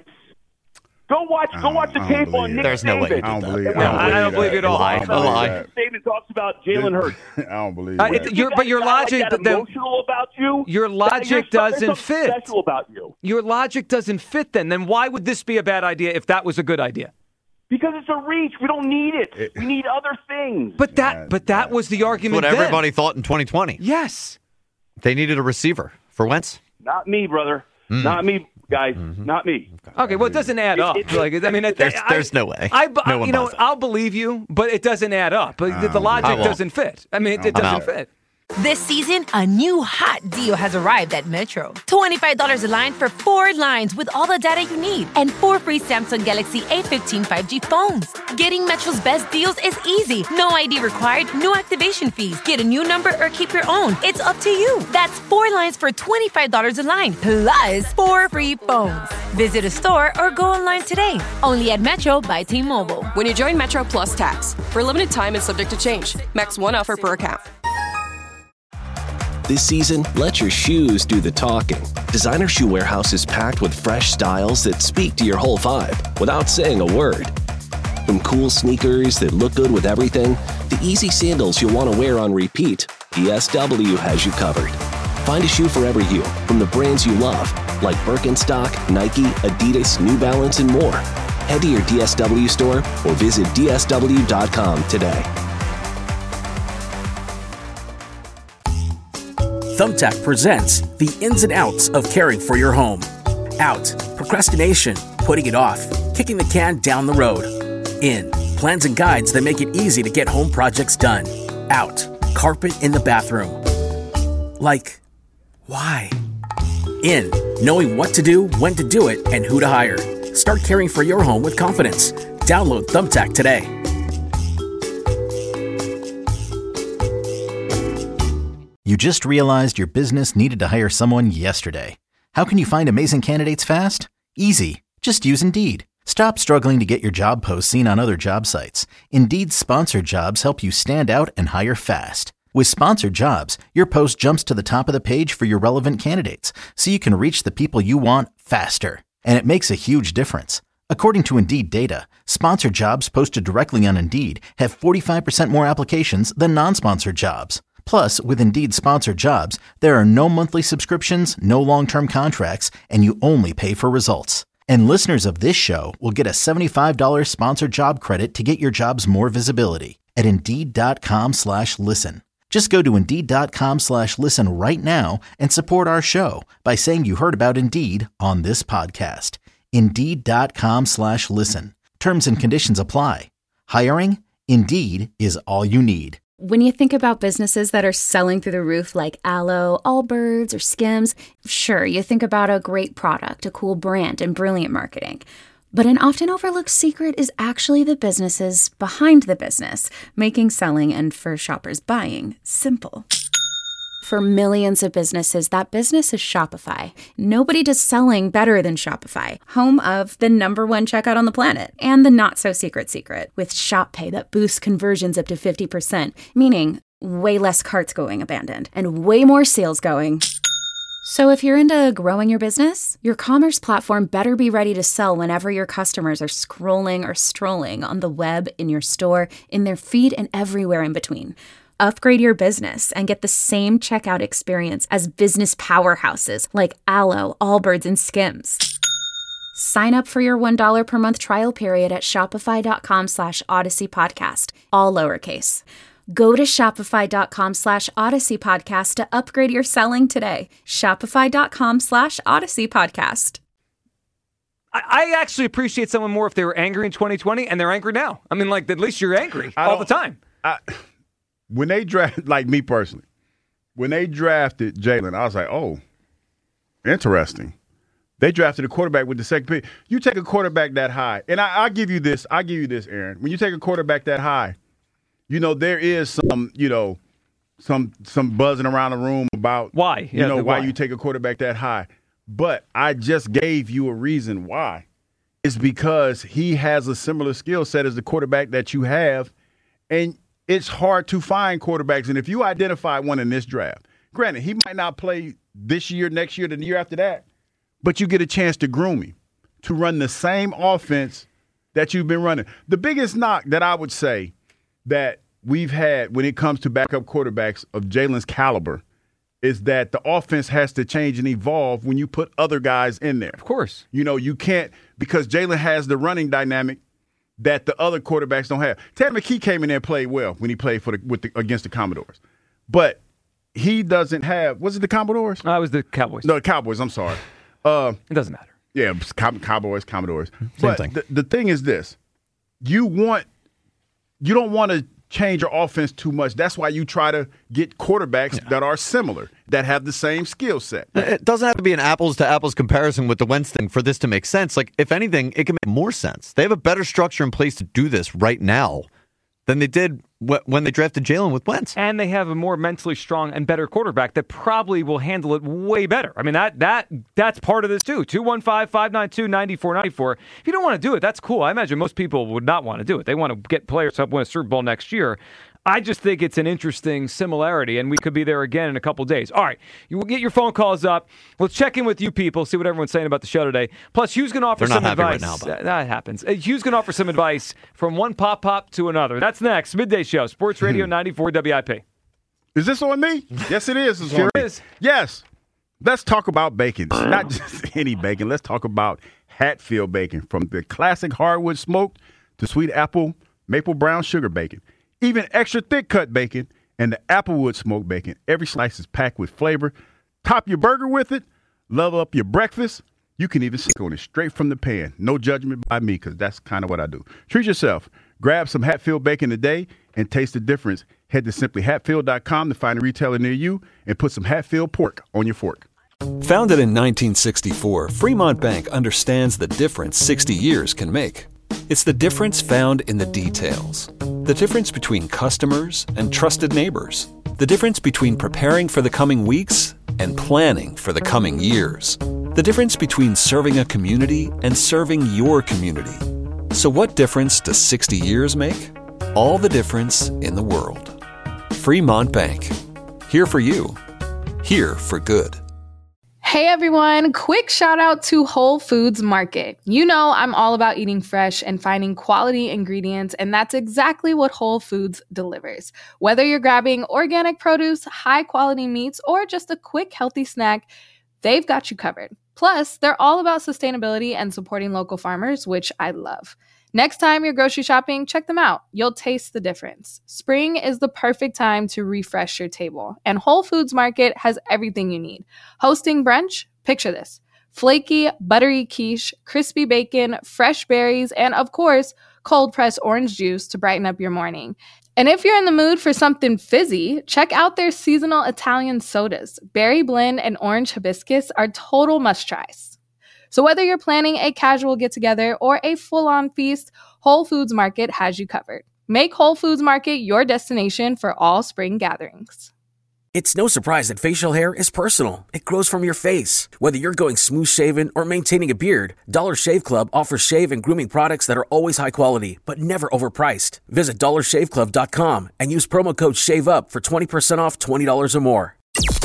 Go watch, go watch the I don't tape on believe Nick that. There's no way Saban. he I don't did believe. that. No, I don't believe it at all. Lie, I don't lie. believe Nick Saban talks about Jalen that. Hurts. I don't believe Uh, that. it- your- but your Guy like logic, that the- emotional about you. Your that- logic there's some- doesn't there's something fit. Special about you Your logic doesn't fit. Then, then why would this be a bad idea if that was a good idea? because it's a reach. We don't need it. It- we need other things. But that, Yeah, but that yeah. was the argument. What then. everybody thought in twenty twenty. Yes. They needed a receiver for Wentz. Not me, brother. Mm. Not me, guys. Mm-hmm. Not me. Okay. Well, it doesn't add up. It- it- Like, I mean, it, There's- I- there's no way. I, No one you know, buys that. I'll believe you, but it doesn't add up. Like, the, the I logic won't. doesn't fit. I mean, it, it I'm doesn't out. fit. This season, a new hot deal has arrived at Metro. twenty-five dollars a line for four lines with all the data you need and four free Samsung Galaxy A fifteen five G phones. Getting Metro's best deals is easy. No I D required, no activation fees. Get a new number or keep your own. It's up to you. That's four lines for twenty-five dollars a line, plus four free phones. Visit a store or go online today. Only at Metro by T-Mobile. When you join Metro Plus Tax, for a limited time and subject to change. Max one offer per account. This season, let your shoes do the talking. Designer Shoe Warehouse is packed with fresh styles that speak to your whole vibe without saying a word. From cool sneakers that look good with everything, to easy sandals you'll want to wear on repeat, D S W has you covered. Find a shoe for every you from the brands you love, like Birkenstock, Nike, Adidas, New Balance, and more. Head to your D S W store or visit D S W dot com today. Thumbtack presents the ins and outs of caring for your home. Out, procrastination, putting it off, kicking the can down the road. In, plans and guides that make it easy to get home projects done. Out, carpet in the bathroom. Like, why? In, knowing what to do, when to do it, and who to hire. Start caring for your home with confidence. Download Thumbtack today. You just realized your business needed to hire someone yesterday. How can you find amazing candidates fast? Easy. Just use Indeed. Stop struggling to get your job posts seen on other job sites. Indeed's sponsored jobs help you stand out and hire fast. With sponsored jobs, your post jumps to the top of the page for your relevant candidates, so you can reach the people you want faster. And it makes a huge difference. According to Indeed data, sponsored jobs posted directly on Indeed have forty-five percent more applications than non-sponsored jobs. Plus, with Indeed sponsored jobs, there are no monthly subscriptions, no long-term contracts, and you only pay for results. And listeners of this show will get a seventy-five dollars sponsored job credit to get your jobs more visibility at Indeed.com slash listen. Just go to Indeed.com slash listen right now and support our show by saying you heard about Indeed on this podcast. Indeed.com slash listen. Terms and conditions apply. Hiring? Indeed is all you need. When you think about businesses that are selling through the roof like Aloe, Allbirds, or Skims, sure, you think about a great product, a cool brand, and brilliant marketing. But an often overlooked secret is actually the businesses behind the business, making selling and for shoppers buying simple. For millions of businesses, that business is Shopify. Nobody does selling better than Shopify, home of the number one checkout on the planet and the not-so-secret secret with Shop Pay that boosts conversions up to fifty percent, meaning way less carts going abandoned and way more sales going So if you're into growing your business, your commerce platform better be ready to sell whenever your customers are scrolling or strolling on the web, in your store, in their feed, and everywhere in between. Upgrade your business and get the same checkout experience as business powerhouses like Allo, Allbirds, and Skims. Sign up for your one dollar per month trial period at shopify.com slash Odyssey Podcast, all lowercase. Go to shopify.com slash Odyssey Podcast to upgrade your selling today. Shopify.com slash Odyssey Podcast. I, I actually appreciate someone more if they were angry in twenty twenty and they're angry now. I mean, like, at least you're angry I all the time. I, when they draft, like me personally, when they drafted Jalen, I was like, oh, interesting. They drafted a quarterback with the second pick. You take a quarterback that high, and I, I'll give you this. I'll give you this, Aaron. When you take a quarterback that high, you know, there is some, you know, some some buzzing around the room about why, you yeah, know, why why you take a quarterback that high. But I just gave you a reason why. It's because he has a similar skill set as the quarterback that you have, and it's hard to find quarterbacks. And if you identify one in this draft, granted, he might not play this year, next year, the year after that, but you get a chance to groom him to run the same offense that you've been running. The biggest knock that I would say that we've had when it comes to backup quarterbacks of Jalen's caliber is that the offense has to change and evolve when you put other guys in there. Of course. You know, you can't, because Jalen has the running dynamic that the other quarterbacks don't have. Ted McKee came in there and played well when he played for the, with the, against the Commodores. But he doesn't have, was it the Commodores? No, it was the Cowboys. No, the Cowboys, I'm sorry. Uh, it doesn't matter. Yeah, Cow- Cowboys, Commodores. Same but thing. The, the thing is this. You want, you don't want to change your offense too much. That's why you try to get quarterbacks yeah. that are similar, that have the same skill set. It doesn't have to be an apples-to-apples comparison with the Wentz thing for this to make sense. Like, if anything, it can make more sense. They have a better structure in place to do this right now than they did wh- when they drafted Jalen with Wentz. And they have a more mentally strong and better quarterback that probably will handle it way better. I mean, that that that's part of this, too. two one five, five nine two, nine four nine four. If you don't want to do it, that's cool. I imagine most people would not want to do it. They want to get players to help win a Super Bowl next year. I just think it's an interesting similarity, and we could be there again in a couple days. All right, you will get your phone calls up. Let's check in with you people, see what everyone's saying about the show today. Plus, Hugh's going to offer They're some not happy advice. Right now, but. that, that happens. Uh, Hugh's going to offer some advice from one pop pop to another. That's next. Midday Show, Sports Radio ninety-four W I P. Is this on me? Yes, it is. It's sure on me. is. Yes. Let's talk about bacon. Not just any bacon. Let's talk about Hatfield bacon, from the classic hardwood smoked to sweet apple, maple brown sugar bacon. Even extra thick cut bacon and the applewood smoked bacon. Every slice is packed with flavor. Top your burger with it. Level up your breakfast. You can even stick on it straight from the pan. No judgment by me, because that's kind of what I do. Treat yourself. Grab some Hatfield bacon today and taste the difference. Head to simply hatfield dot com to find a retailer near you and put some Hatfield pork on your fork. Founded in nineteen sixty-four, Fremont Bank understands the difference sixty years can make. It's the difference found in the details. The difference between customers and trusted neighbors. The difference between preparing for the coming weeks and planning for the coming years. The difference between serving a community and serving your community. So what difference does sixty years make? All the difference in the world. Fremont Bank. Here for you. Here for good. Hey everyone, quick shout out to Whole Foods Market. You know I'm all about eating fresh and finding quality ingredients, and that's exactly what Whole Foods delivers. Whether you're grabbing organic produce, high quality meats, or just a quick healthy snack, they've got you covered. Plus, they're all about sustainability and supporting local farmers, which I love. Next time you're grocery shopping, check them out. You'll taste the difference. Spring is the perfect time to refresh your table, and Whole Foods Market has everything you need. Hosting brunch? Picture this. Flaky, buttery quiche, crispy bacon, fresh berries, and of course, cold-pressed orange juice to brighten up your morning. And if you're in the mood for something fizzy, check out their seasonal Italian sodas. Berry blend and orange hibiscus are total must-tries. So whether you're planning a casual get-together or a full-on feast, Whole Foods Market has you covered. Make Whole Foods Market your destination for all spring gatherings. It's no surprise that facial hair is personal. It grows from your face. Whether you're going smooth-shaven or maintaining a beard, Dollar Shave Club offers shave and grooming products that are always high quality, but never overpriced. Visit dollar shave club dot com and use promo code SHAVEUP for twenty percent off twenty dollars or more.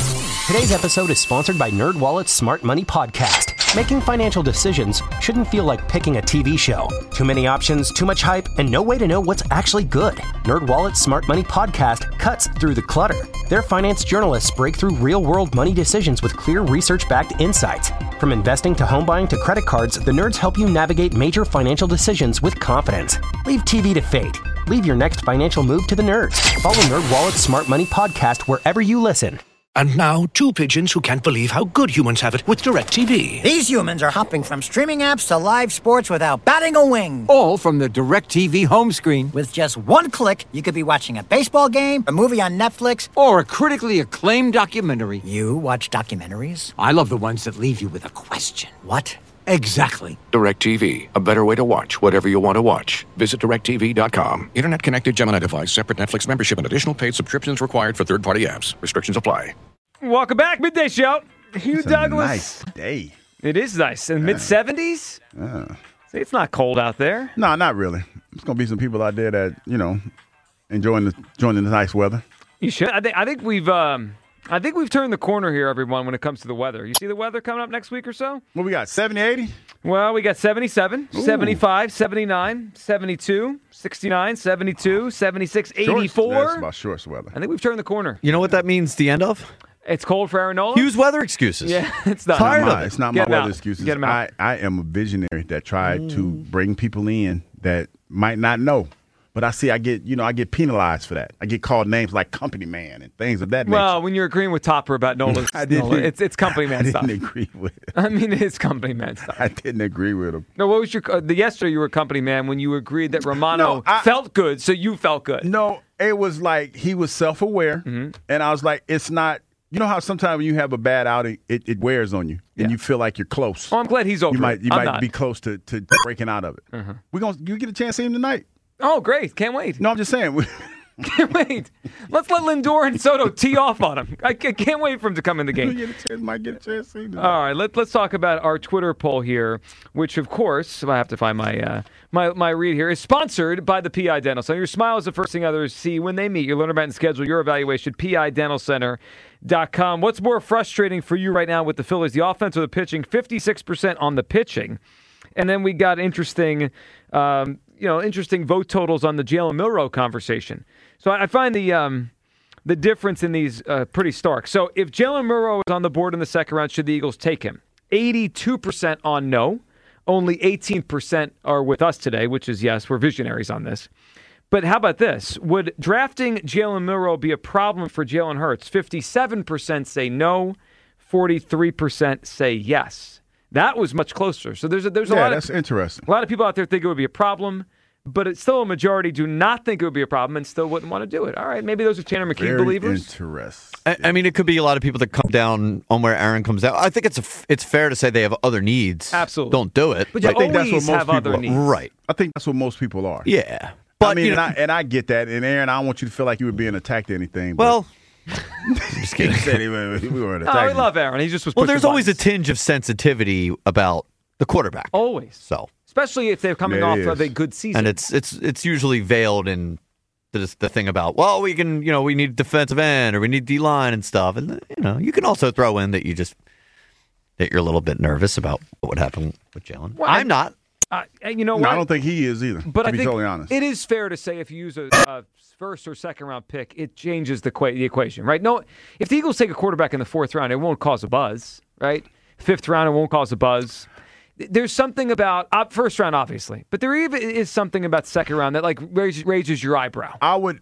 Today's episode is sponsored by NerdWallet's Smart Money Podcast. Making financial decisions shouldn't feel like picking a T V show. Too many options, too much hype, and no way to know what's actually good. NerdWallet's Smart Money Podcast cuts through the clutter. Their finance journalists break through real-world money decisions with clear research-backed insights. From investing to home buying to credit cards, the nerds help you navigate major financial decisions with confidence. Leave T V to fate. Leave your next financial move to the nerds. Follow NerdWallet's Smart Money Podcast wherever you listen. And now, two pigeons who can't believe how good humans have it with DirecTV. These humans are hopping from streaming apps to live sports without batting a wing. All from the DirecTV home screen. With just one click, you could be watching a baseball game, a movie on Netflix, or a critically acclaimed documentary. You watch documentaries? I love the ones that leave you with a question. What? Exactly. DirecTV, a better way to watch whatever you want to watch. Visit direct T V dot com. Internet connected Gemini device, separate Netflix membership, and additional paid subscriptions required for third-party apps. Restrictions apply. Welcome back, Midday Show. Hugh It's a Douglas. nice day. It is nice. In mid seventies? Uh, See, it's not cold out there. no, not really. There's gonna be some people out there that you know enjoying the enjoying the nice weather. You should. I think. I think we've. Um, I think we've turned the corner here, everyone, when it comes to the weather. You see the weather coming up next week or so? What we got? seventy, eighty? Well, we got seventy-seven, Ooh. seventy-five, seventy-nine, seventy-two, sixty-nine, seventy-two, seventy-six, eighty-four. Shorts, that's about shorts weather. I think we've turned the corner. You know what that means, the end of? It's cold for Aaron Nola. Hugh's weather excuses. Yeah, it's not. Tired Tired of of it. it. It's not Get my 'em weather out. excuses. Get 'em out. I, I am a visionary that tried to bring people in that might not know. But I see I get, you know, I get penalized for that. I get called names like company man and things of that nature. Well, when you're agreeing with Topper about Nola, I didn't, Nola it's it's company man I stuff. didn't agree with it. I mean, it's company man stuff. I didn't agree with him. No, what was your uh, the yesterday you were a company man when you agreed that Romano No, I- felt good, so you felt good. No, it was like he was self-aware, Mm-hmm. and I was like, it's not. You know how sometimes when you have a bad outing, it, it wears on you, and Yeah. you feel like you're close. Oh, I'm glad he's over. you might it. you I'm might not. be close to, to breaking out of it. Uh-huh. We're gonna you get a chance to see him tonight. Oh, great! Can't wait. No, I'm just saying. we- Can't wait. Let's let Lindor and Soto tee off on him. I ca- can't wait for him to come in the we game. get a chance, might get a chance to see him. All right, let, let's talk about our Twitter poll here, which, of course, I have to find my uh, my my read here, is sponsored by the P I Dental Center. Your smile is the first thing others see when they meet. You learn about and schedule your evaluation, P I dental center dot com. What's more frustrating for you right now with the Phillies, the offense or the pitching? fifty-six percent on the pitching. And then we got interesting, um, you know, interesting vote totals on the Jalen Milroe conversation. So I, I find the um, the difference in these uh, pretty stark. So if Jalen Milroe is on the board in the second round, should the Eagles take him? eighty-two percent on no. Only eighteen percent are with us today, which is yes, we're visionaries on this. But how about this? Would drafting Jalen Milroe be a problem for Jalen Hurts? fifty-seven percent say no. forty-three percent say yes. That was much closer. So there's a, there's a yeah, lot that's of interesting. a lot of people out there think it would be a problem, but it's still a majority do not think it would be a problem and still wouldn't want to do it. All right, maybe those are Tanner McKee Very believers. interesting. I, I mean, it could be a lot of people that come down on where Aaron comes down. I think it's a f it's fair to say they have other needs. Absolutely. Don't do it. But you I think that's what always most have people other are. needs. Right. I think that's what most people are. Yeah. But But I mean, you and, know, I, and I get that. And Aaron, I don't want you to feel like you were being attacked or anything. But well, just kidding. he said he- we weren't Oh, attacking. we love Aaron. He just was Well, pushing there's always a buttons. tinge of sensitivity about the quarterback. Always. So, Especially if they're coming Yeah, off it of is. a good season. and it's it's it's usually veiled in the the thing about, well, we can, you know, we need defensive end or we need D line and stuff, and you know, you can also throw in that you just that you're a little bit nervous about what would happen with Jalen. Well, I'm I- not. Uh, you know No, what? I don't think he is either. But to I be think totally honest. it is fair to say if you use a, a first or second round pick, it changes the, qua- the equation, right? No, if the Eagles take a quarterback in the fourth round, it won't cause a buzz, right? Fifth round, it won't cause a buzz. There's something about uh, first round, obviously, but there even is something about second round that like raises, raises your eyebrow. I would,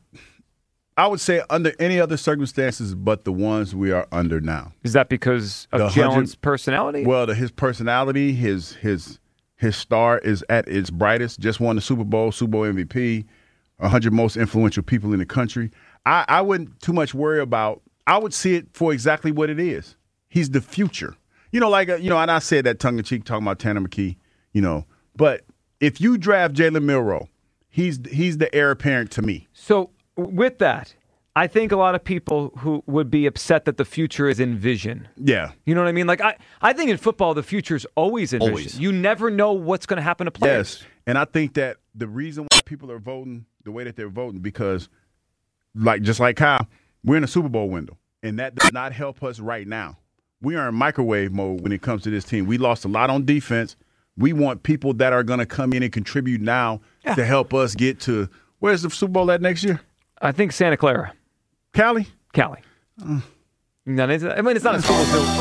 I would say under any other circumstances but the ones we are under now. Is that because of The Jalen's hundred- personality? Well, the, his personality, his his his star is at its brightest. Just won the Super Bowl, Super Bowl M V P, one hundred most influential people in the country. I, I wouldn't too much worry about. I would see it for exactly what it is. He's the future. You know, like, uh, you know, and I said that tongue in cheek talking about Tanner McKee, you know. But if you draft Jalen Milroe, he's he's the heir apparent to me. So with that, I think a lot of people who would be upset that the future is in vision. Yeah. You know what I mean? Like I, I think in football the future's always in Always. vision. You never know what's going to happen to players. Yes. And I think that the reason why people are voting the way that they're voting because, like just like Kyle, we're in a Super Bowl window. and that does not help us right now. We are in microwave mode when it comes to this team. We lost a lot on defense. We want people that are going to come in and contribute now yeah. to help us get to – where's the Super Bowl at next year? I think Santa Clara. Cali? Cali. Uh, no, it's, I mean, it's not a school.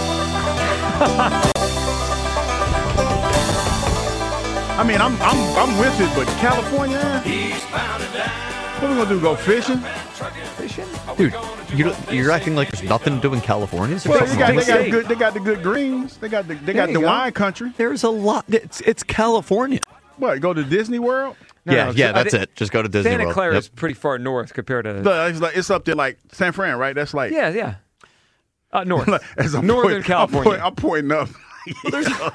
I mean, I'm I'm I'm with it, but California, what are we gonna do? Go fishing? Fishing, dude. You you're acting like there's nothing to do in California. Well, they got, they got good. They got the good greens. They got the they got the go. wine country. There's a lot. It's it's California. What? Go to Disney World? No, yeah, no, yeah, that's it. Just go to Disney Santa World. Clara yep. is pretty far north compared to. But it's like it's up there, like San Fran, right? That's like yeah, yeah. Uh, north, As I'm northern point, California. I'm, point, I'm pointing up. well,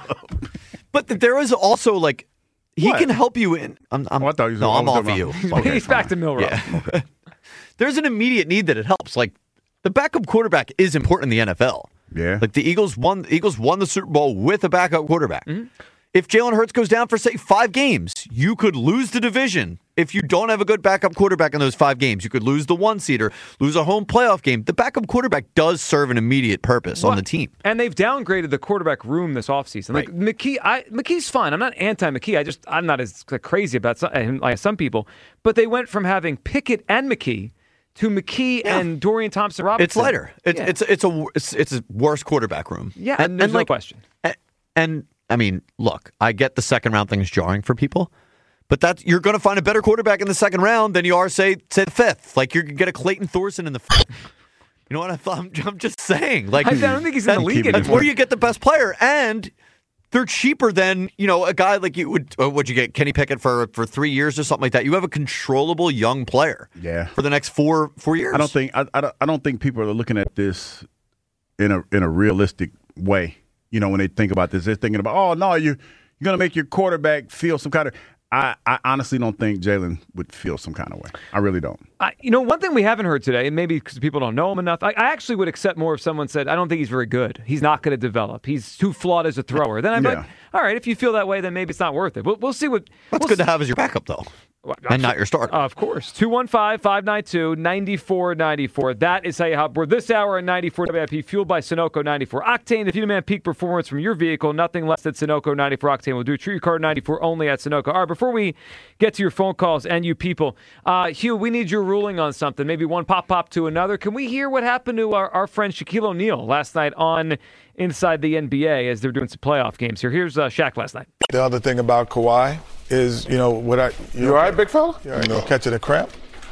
but there is also like he what? can help you in. I'm, I'm, oh, I thought you no, I'm off of you. He's, okay, he's back to Milrow. Yeah. Okay. There's an immediate need that it helps. Like the backup quarterback is important in the N F L. Yeah. Like the Eagles won. The Eagles won the Super Bowl with a backup quarterback. Mm-hmm. If Jalen Hurts goes down for, say, five games, you could lose the division. If you don't have a good backup quarterback in those five games, you could lose the one-seeder, lose a home playoff game. The backup quarterback does serve an immediate purpose well, on the team. And they've downgraded the quarterback room this offseason. Like, right. McKee, I, McKee's fine. I'm not anti-McKee. I just, I'm not as crazy about some, like some people. But they went from having Pickett and McKee to McKee yeah. and Dorian Thompson-Robinson. It's lighter. It's, yeah. it's, it's, a, it's, it's a worse quarterback room. Yeah, and, and there's and no like, question. And, and I mean, look, I get the second round thing is jarring for people, but that's you're going to find a better quarterback in the second round than you are, say, say the fifth. Like you're going to get a Clayton Thorson in the fifth. You know what? I thought, I'm, I'm just saying. Like I don't think he's in the league anymore. That's where you get the best player, and they're cheaper than you know a guy like you would. Uh, would you get Kenny Pickett for for three years or something like that? You have a controllable young player. Yeah. For the next four four years. I don't think I, I don't, I don't think people are looking at this in a in a realistic way. You know, when they think about this, they're thinking about, oh, no, you, you're going to make your quarterback feel some kind of – I I honestly don't think Jalen would feel some kind of way. I really don't. I, you know, one thing we haven't heard today, and maybe because people don't know him enough, I, I actually would accept more if someone said, I don't think he's very good. He's not going to develop. He's too flawed as a thrower. Then I'm yeah. like, all right, if you feel that way, then maybe it's not worth it. We'll, we'll see what – That's we'll good see. to have as your backup, though. Well, and not your starter. Uh, of course. two one five, five nine two, nine four nine four. That is how you hop aboard this hour in ninety-four W I P, fueled by Sunoco ninety-four Octane. If you demand peak performance from your vehicle, nothing less than Sunoco ninety-four Octane will do. True Car ninety-four only at Sunoco. All right, before we get to your phone calls and you people, uh, Hugh, we need your ruling on something. Maybe one pop-pop to another. Can we hear what happened to our, our friend Shaquille O'Neal last night on Inside the N B A as they're doing some playoff games here? Here's uh, Shaq last night. The other thing about Kawhi is, you know, what I... You, you all right, big fella? You, right, you know, catching a cramp?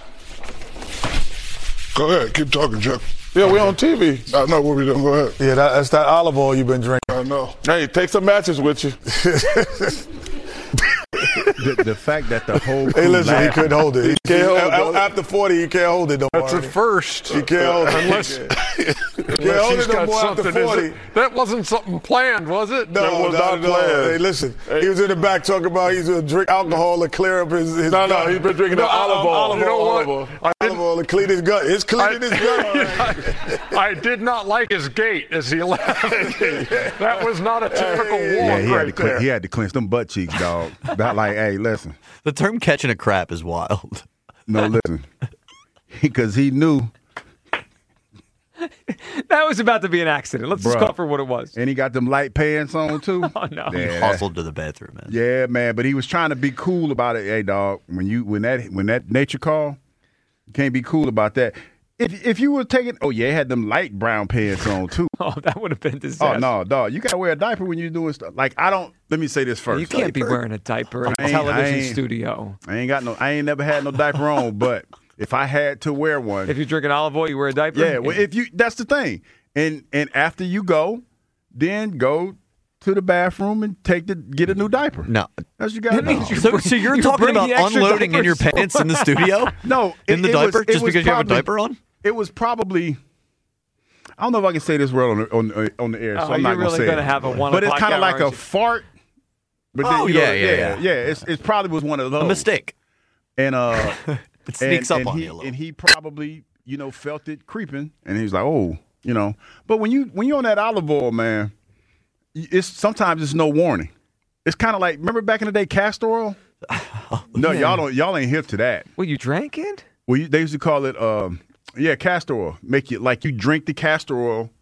Go ahead. Keep talking, Chuck. Yeah, we on T V. I know what we doing. Go ahead. Yeah, that, that's that olive oil you've been drinking. I know. Hey, take some matches with you. the, the fact that the whole hey, listen, laughed. He couldn't hold it. He can't hold it. After forty, he can't hold it. Don't That's worry. a first. He can't hold it. Unless, unless he's got something. It, that wasn't something planned, was it? No, that was not, not planned. Hey, listen, hey. He was in the back talking about he's going to drink alcohol to clear up his, his no, gut. No, he's been drinking no, the olive oil. Olive you know oil, what? Olive oil, olive oil to clean his gut. It's cleaning his gut. I, I did not like his gait as he left. That was not a typical hey, walk yeah, he right had to there. Clean, he had to cleanse them butt cheeks, dog. About like, hey, listen. The term catching a crap is wild. No, listen. Because he knew. That was about to be an accident. Let's Bruh. just call it for what it was. And he got them light pants on, too. Oh, no. Yeah, he hustled to the bathroom, man. Yeah, man. But he was trying to be cool about it. Hey, dog, when you when that when that nature call, you can't be cool about that. If if you were taking, oh, yeah, he had them light brown pants on, too. Oh, that would have been disaster. Oh, no, dog. You got to wear a diaper when you're doing stuff. Like, I don't, let me say this first. You can't diaper. be wearing a diaper in a television studio. I ain't got no, I ain't never had no diaper on, but if I had to wear one. If you're drinking olive oil, you wear a diaper? Yeah, well, if you, that's the thing. And and after you go, then go to the bathroom and take the get a new diaper. No. That's what you got to do. So, so you're you talking about unloading in your pants in the studio? No. In it, the it diaper? Was, just was because probably, you have a diaper on? It was probably, I don't know if I can say this word on the, on, the, on the air, so oh, I'm not going to say gonna it. Have a one but it's kind of like a you? fart. But oh, then, you yeah, know, yeah, yeah, yeah. Yeah, it's, it probably was one of those. A mistake. And uh, it sneaks and, up and on he, you a little. And he probably, you know, felt it creeping, and he was like, oh, you know. But when, you, when you're on that olive oil, man, it's sometimes it's no warning. It's kind of like, remember back in the day, castor oil? Oh, no, yeah. y'all don't. Y'all ain't hip to that. Well, you drank it? Well, you, they used to call it um, Yeah, castor oil. Make you like you drink the castor oil,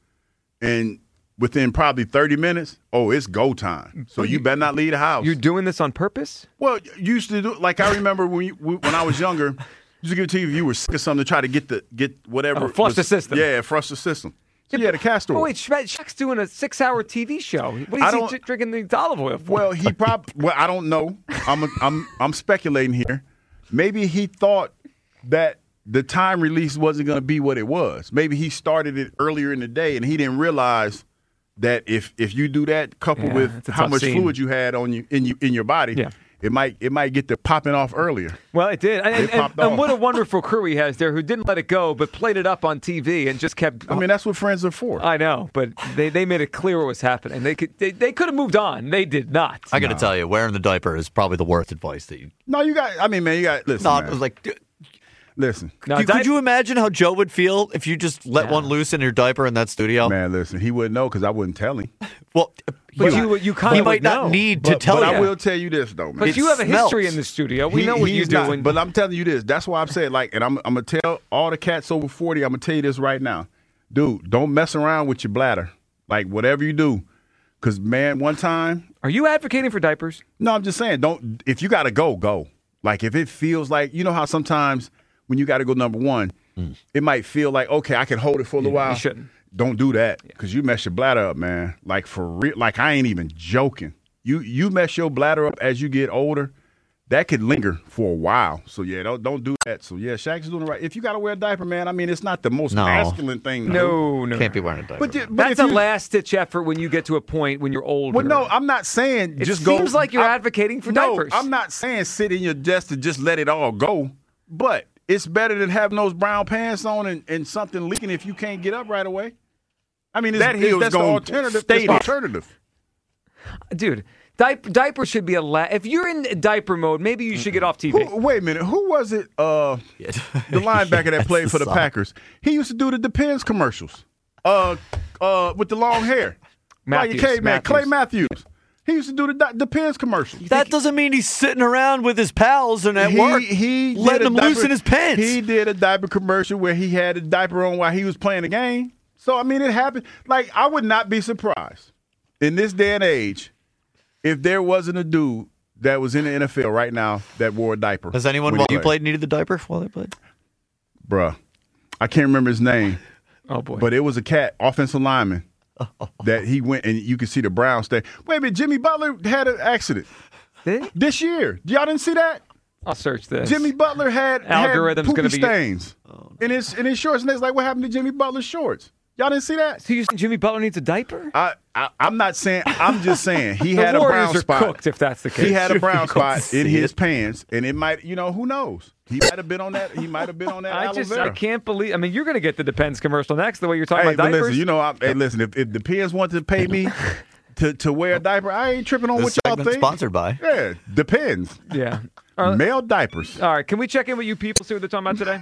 and within probably thirty minutes, oh, it's go time. So you, you better not leave the house. You're doing this on purpose? Well, you used to do like I remember when you, when I was younger, you used to give it to you if you were sick or something to try to get the get whatever. Oh, flush was, the system. Yeah, flush the system. So yeah, the castor oil. Oh wait, Shaq's doing a six-hour T V show. What I is he don't- j- drinking the olive oil for? Well, he probably. Well, I don't know. I'm a, I'm I'm speculating here. Maybe he thought that the time release wasn't going to be what it was. Maybe he started it earlier in the day and he didn't realize that if if you do that, coupled Yeah, with it's a how tough much scene. fluid you had on you in you in your body, Yeah. it might it might get to popping off earlier. Well, it did. And, It and, popped and off. what a wonderful crew he has there who didn't let it go, but played it up on T V and just kept. I mean, that's what friends are for. I know, but they, they made it clear what was happening. They could they, they could have moved on. They did not. I got to tell you, wearing the diaper is probably the worst advice that you. No, you got. I mean, man, you got. Listen, No, man. like, d- listen. you- could you imagine how Joe would feel if you just let one loose in your diaper in that studio? Man, listen, he wouldn't know because I wouldn't tell him. Well, But you you kind he of might not know. need to But, tell but you. I will tell you this though, man. But It you have a history smells. in the studio. We He- know what you he's do. not, when- but I'm telling you this. That's why I'm saying, like, and I'm, I'm going to tell all the cats over forty, I'm going to tell you this right now. Dude, don't mess around with your bladder. Like, whatever you do. Because, man, one time. Are you advocating for diapers? No, I'm just saying, don't, if you got to go, go. Like, if it feels like, you know how sometimes when you got to go number one, it might feel like, okay, I can hold it for a little Yeah, you while. shouldn't. Don't do that because you mess your bladder up, man. Like, for real. Like, I ain't even joking. You you mess your bladder up as you get older, that could linger for a while. So, yeah, don't don't do that. So, yeah, Shaq's doing it right. If you got to wear a diaper, man, I mean, it's not the most No. masculine thing. to do. No, no. Can't be wearing a diaper. But, but That's if a you- last-ditch effort when you get to a point when you're older. Well, no, I'm not saying It just go. seems like you're I'm- advocating for no, diapers. I'm not saying sit in your desk to just let it all go. But it's better than having those brown pants on and, and something leaking if you can't get up right away. I mean, it's, That it's, hill's that's the gonna alternative. stay That's the there. alternative. Dude, diaper, diaper should be a la- If you're in diaper mode, maybe you should get off T V. Who, wait a minute. Who was it? Uh, the linebacker that played for the Suck. Packers. He used to do the Depends commercials. Uh, uh, with the long hair. Matthews, like a caveman, Matthews. Clay Matthews. He used to do the Di- Depends commercials. That doesn't mean he's sitting around with his pals and at he, work, he letting did a them diaper- loosen his pants. He did a diaper commercial where he had a diaper on while he was playing the game. So, I mean, it happened. Like, I would not be surprised in this day and age if there wasn't a dude that was in the N F L right now that wore a diaper. Has anyone when while he you played needed the diaper while they played? Bruh, I can't remember his name. Oh, boy. But it was a cat, offensive lineman, that he went and you could see the brown stain. Wait a minute, Jimmy Butler had an accident. Did he? This year. Y'all didn't see that? I'll search this. Jimmy Butler had, Algorithm's had gonna poopy be- stains in his in his shorts, and it's like, what happened to Jimmy Butler's shorts? Y'all didn't see that? So you saying Jimmy Butler needs a diaper? I, I I'm not saying. I'm just saying he The had a Warriors brown are spot. cooked if that's the case. He had a brown If you spot couldn't in see his it. pants, and it might, you know, who knows? He might have been on that. He might have been on that. I aloe just vera. I can't believe. I mean, you're going to get the Depends commercial next. The way you're talking Hey, about but diapers. listen, you know, I, hey, listen. If, if the Depends want to pay me to, to wear a diaper, I ain't tripping on This what y'all segment's think. sponsored by. Yeah, Depends. yeah. Uh, Male diapers. all right. Can we check in with you people? See what they're talking about today.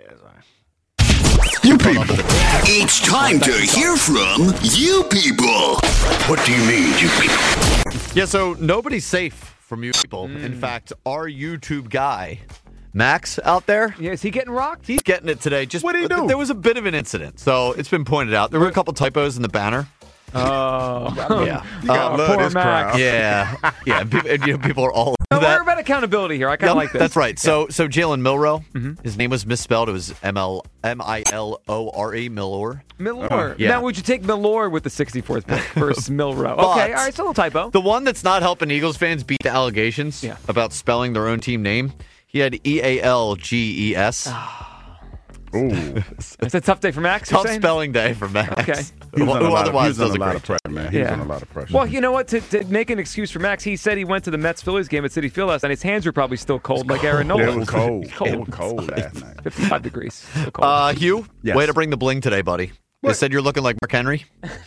You people. It's time to hear from you people. What do you mean, you people? Yeah, so nobody's safe from you people. Mm. In fact, our YouTube guy, Max, out there, Yeah. Is he getting rocked? he's getting it today. Just What'd he do? There was a bit of an incident, so it's been pointed out. There were a couple typos in the banner. Oh. Yeah, You gotta Uh, love poor this Max. crowd. yeah, yeah. and People, and, you know, people are all No, over that. we're about accountability here. I kind of Yep, like this. That's right. So, so Jalen Milroe, Mm-hmm. his name was misspelled. It was M L M I L O R E Milor. Milor. Yeah. Now, would you take Milor with the sixty-fourth pick versus Milroe? But- Okay. All right. It's a little typo. The one that's not helping Eagles fans beat the allegations Yeah. about spelling their own team name. He had E A L G E S. Ooh. It's a tough day for Max. you're Tough saying? spelling day for Max. Okay. He was Who under a lot of, he otherwise was under does a a lot great of pressure, man. He was Yeah. under a lot of pressure. Well, you know what? To, to make an excuse for Max, he said he went to the Mets-Phillies game at Citi Field last night. His hands were probably still cold, like Aaron Yeah, Nola. it was cold. Cold. It was cold last night. fifty-five degrees. Still cold. Uh, Hugh, Yes. way to bring the bling today, buddy. They What? said you're looking like Mark Henry.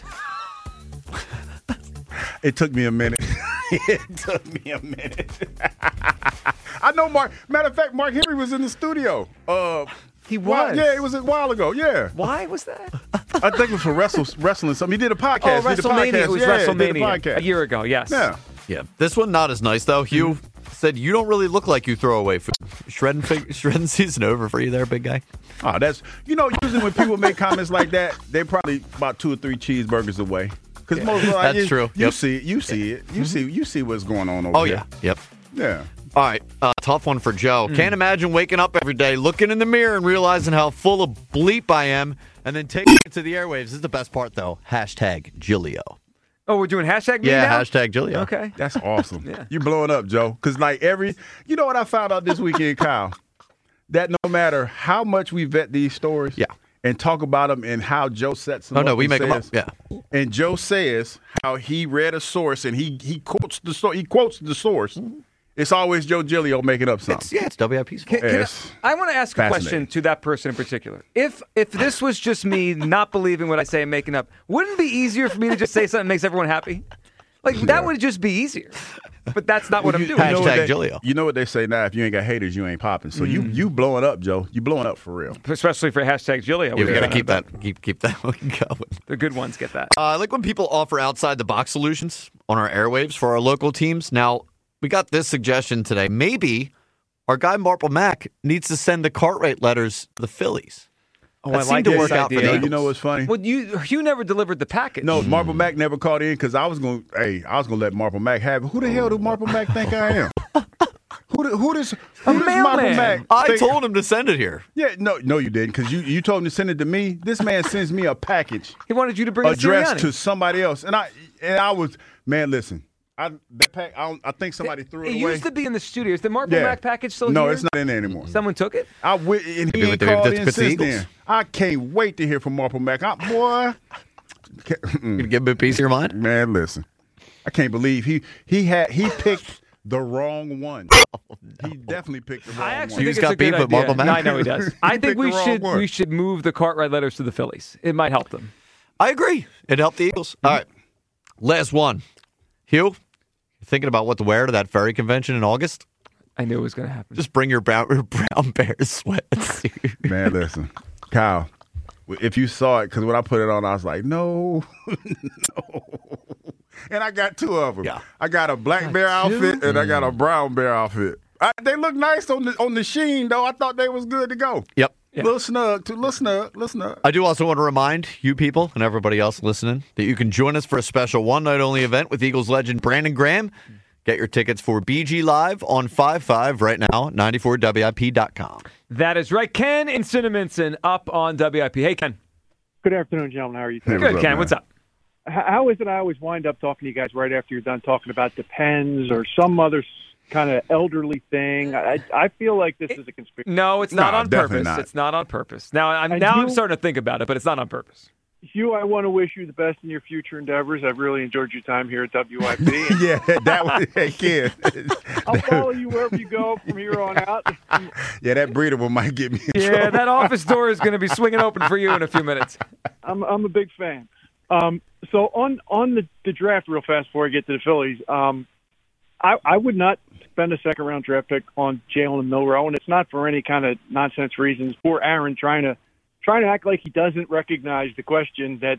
It took me a minute. It took me a minute. I know Mark. Matter of fact, Mark Henry was in the studio. Uh, he while- was? yeah, it was a while ago. Yeah. Why was that? I think it was for wrestle, wrestling something. He did a Oh, podcast. Did a WrestleMania. podcast. It was yeah, did a WrestleMania podcast. a year ago, yes. Yeah. Yeah. This one not as nice though. Hugh, said, you don't really look like you throw away food. Shredding, fig- shredding season over for you there, big guy. Oh, that's, you know, usually when people make comments like that, they're probably about two or three cheeseburgers away. Because Yeah. most of That's you, true. You Yep. see it. You see it. You see you see what's going on over Oh, here. yeah. Yep. Yeah. All right. Uh, tough one for Joe. Mm. Can't imagine waking up every day, looking in the mirror and realizing how full of bleep I am, and then taking it to the airwaves. This is the best part, though. Hashtag Gilio. Oh, we're doing hashtag me Yeah, now? hashtag Gilio. Okay. That's awesome. Yeah. You're blowing up, Joe. Because, like, every, you know what I found out this weekend, Kyle? That no matter how much we vet these stories yeah. and talk about them and how Joe sets them Oh, up. no, we and make 'em says- up. Yeah. And Joe says how he read a source and he he quotes the source. He quotes the source. It's always Joe Gilio making up something. It's, yeah, it's W I P's Can- fault. can Yes. I, I want to ask a Fascinating. question to that person in particular. If if this was just me not believing what I say and making up, wouldn't it be easier for me to just say something that makes everyone happy? Like, that would just be easier. But that's not what I'm doing. You know what they- You know what they say now? If you ain't got haters, you ain't popping. So you you blowing up, Joe. You blowing up for real. Especially for hashtag Gilio. Yeah, we got to keep that, keep keep that one going. The good ones get that. Uh, I like when people offer outside the box solutions on our airwaves for our local teams. Now, we got this suggestion today. Maybe our guy Marple Mack needs to send the Cartwright letters to the Phillies. Oh, that I seemed like to this work out for idea. the You Eagles. know what's funny? Well, you you never delivered the package. No, Marple Mack never called in because I was going. to Hey, I was going to let Marple Mack have it. Who the hell do Marple Mack think I am? Who the, who does who does Marple mailman. Mack? I think- told him to send it here. Yeah, no, no, you didn't because you you told him to send it to me. This man sends me a package He wanted you to bring it to addressed Sirianni. to somebody else, and I and I was man. Listen, I that pack. I, don't, I think somebody threw it, It away. used to be in the studio. Is the Marple Yeah. Mac package still no, here? it's not in there anymore. Someone took it? I w- and Maybe he with ain't the- called with the- in with the since Eagles. then. I can't wait to hear from Marple Mack. I, boy, Gonna give him a piece of your mind? Man, listen, I can't believe he he had he picked the wrong one. He definitely picked the wrong I actually one. think Hughes it's got a good beef with idea. Marple Mack? No, I know he does. He I think picked we the wrong should one. we should move the Cartwright letters to the Phillies. It might help them. I agree. It helped the Eagles. All right. Last one. Hugh, you thinking about what to wear to that ferry convention in August? I knew it was going to happen. Just bring your brown, your brown Bears sweats. Man, listen, Kyle, if you saw it, because when I put it on, I was like, no, no. And I got two of them. Yeah. I got a black bear outfit and I got a brown bear outfit. I, they look nice on the on the sheen, though. I thought they was good to go. Yep. Little snug, too. Little snug, little snug. I do also want to remind you people and everybody else listening that you can join us for a special one-night-only event with Eagles legend Brandon Graham. Get your tickets for B G Live on five five right now at ninety-four W I P dot com. That is right. Ken in Cinnaminson up on W I P. Hey, Ken. Good afternoon, gentlemen. How are you Hey, today? Good, what's up, Ken. man? What's up? H- How is it I always wind up talking to you guys right after you're done talking about Depends or some other kind of elderly thing? I, I feel like this is a conspiracy. No, it's not No, on definitely purpose. not. It's not on purpose. Now, I'm And now I'm you- starting to think about it, but it's not on purpose. Hugh, I want to wish you the best in your future endeavors. I've really enjoyed your time here at W I P. Yeah, that was, hey, kid. I'll follow you wherever you go from here on out. Yeah, that breeder one might get me in Yeah, trouble. that office door is going to be swinging open for you in a few minutes. I'm I'm a big fan. Um, so on on the, the draft, real fast before I get to the Phillies, um, I, I would not spend a second round draft pick on Jalen Milroe, and it's not for any kind of nonsense reasons. Poor Aaron trying to trying to act like he doesn't recognize the question that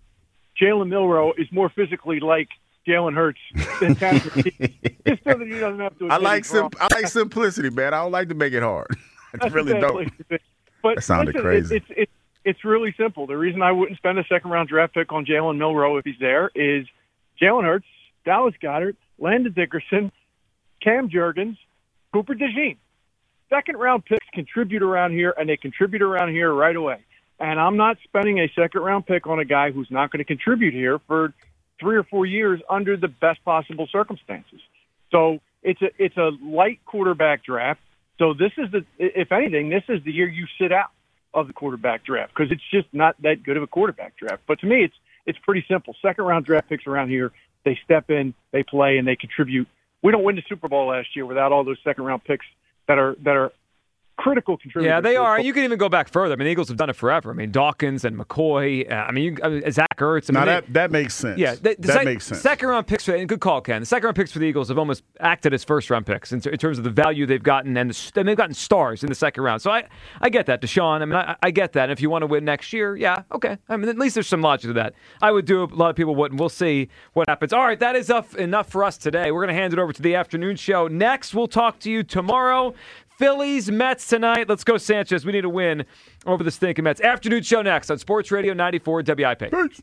Jalen Milroe is more physically like Jalen Hurts than Kaepernick, just so that he doesn't have to. I admit like he's wrong. sim- I like simplicity, man. I don't like to make it hard. I That's really exactly don't. it. But That sounded listen, crazy. It, it's it's it's really simple. The reason I wouldn't spend a second round draft pick on Jalen Milroe if he's there is Jalen Hurts, Dallas Goedert, Landon Dickerson, Cam Jurgens, Cooper DeJean. Second round picks contribute around here, and they contribute around here right away. And I'm not spending a second round pick on a guy who's not going to contribute here for three or four years under the best possible circumstances. So it's a it's a light quarterback draft. So this is the, if anything, this is the year you sit out of the quarterback draft because it's just not that good of a quarterback draft. But to me, it's it's pretty simple. Second round draft picks around here, they step in, they play, and they contribute. We don't win the Super Bowl last year without all those second round picks that are that are critical contributors. Yeah, they to are. the- You can even go back further. I mean, the Eagles have done it forever. I mean, Dawkins and McCoy. Uh, I mean, you, I mean, Zach Ertz. I mean, Now, they- that, that makes sense. Yeah, the, the that sec- makes sense. Second round picks, for, and good call, Ken. The second round picks for the Eagles have almost acted as first round picks in, in terms of the value they've gotten, and, the, and they've gotten stars in the second round. So I, I get that, Deshaun. I mean, I, I get that. And if you want to win next year, yeah, okay. I mean, at least there's some logic to that. I would do. A lot of people wouldn't. We'll see what happens. All right, that is enough, enough for us today. We're going to hand it over to the afternoon show. Next, we'll talk to you tomorrow. Phillies, Mets tonight. Let's go, Sanchez. We need a win over the stinking Mets. Afternoon show next on Sports Radio ninety-four W I P. Peace.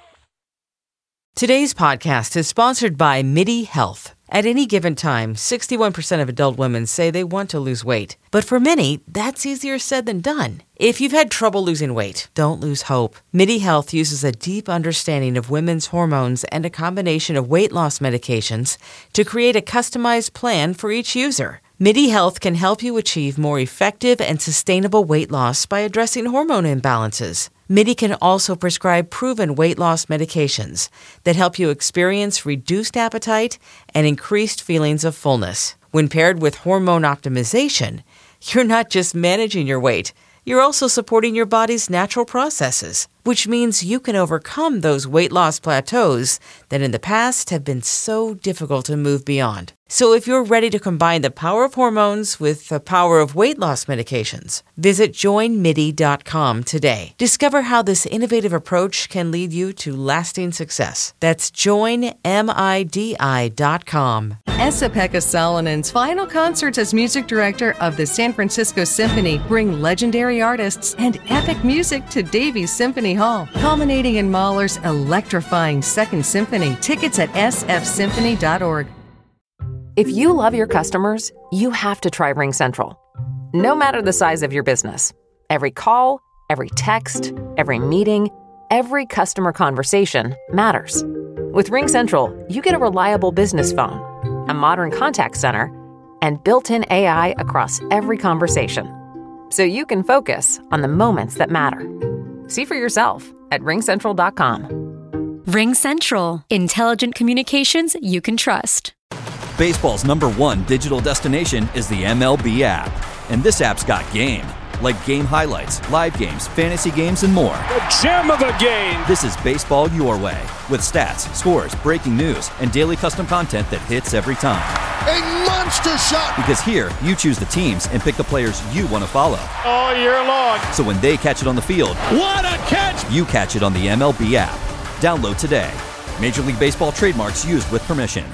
Today's podcast is sponsored by MIDI Health. At any given time, sixty-one percent of adult women say they want to lose weight. But for many, that's easier said than done. If you've had trouble losing weight, don't lose hope. MIDI Health uses a deep understanding of women's hormones and a combination of weight loss medications to create a customized plan for each user. MIDI Health can help you achieve more effective and sustainable weight loss by addressing hormone imbalances. MIDI can also prescribe proven weight loss medications that help you experience reduced appetite and increased feelings of fullness. When paired with hormone optimization, you're not just managing your weight, you're also supporting your body's natural processes, which means you can overcome those weight loss plateaus that in the past have been so difficult to move beyond. So if you're ready to combine the power of hormones with the power of weight loss medications, visit join midi dot com today. Discover how this innovative approach can lead you to lasting success. That's join midi dot com. Esa-Pekka Salonen's final concerts as music director of the San Francisco Symphony bring legendary artists and epic music to Davies Symphony Hall, culminating in Mahler's electrifying Second Symphony. Tickets at s f symphony dot org. If you love your customers, you have to try RingCentral. No matter the size of your business, every call, every text, every meeting, every customer conversation matters. With RingCentral, you get a reliable business phone, a modern contact center, and built-in A I across every conversation. So you can focus on the moments that matter. See for yourself at ring central dot com. RingCentral. Intelligent communications you can trust. Baseball's number one digital destination is the M L B app. And this app's got game. Like game highlights, live games, fantasy games, and more. The gem of the game! This is baseball your way. With stats, scores, breaking news, and daily custom content that hits every time. A monster shot! Because here, you choose the teams and pick the players you want to follow. All year long. So when they catch it on the field, what a catch! You catch it on the M L B app. Download today. Major League Baseball trademarks used with permission.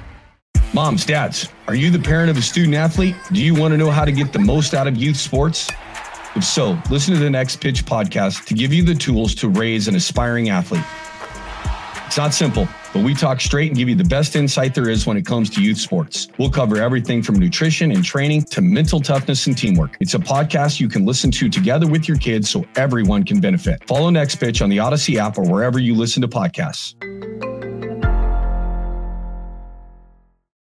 Moms, dads, are you the parent of a student athlete? Do you want to know how to get the most out of youth sports? If so, listen to the Next Pitch podcast to give you the tools to raise an aspiring athlete. It's not simple, but we talk straight and give you the best insight there is when it comes to youth sports. We'll cover everything from nutrition and training to mental toughness and teamwork. It's a podcast you can listen to together with your kids so everyone can benefit. Follow Next Pitch on the Odyssey app or wherever you listen to podcasts.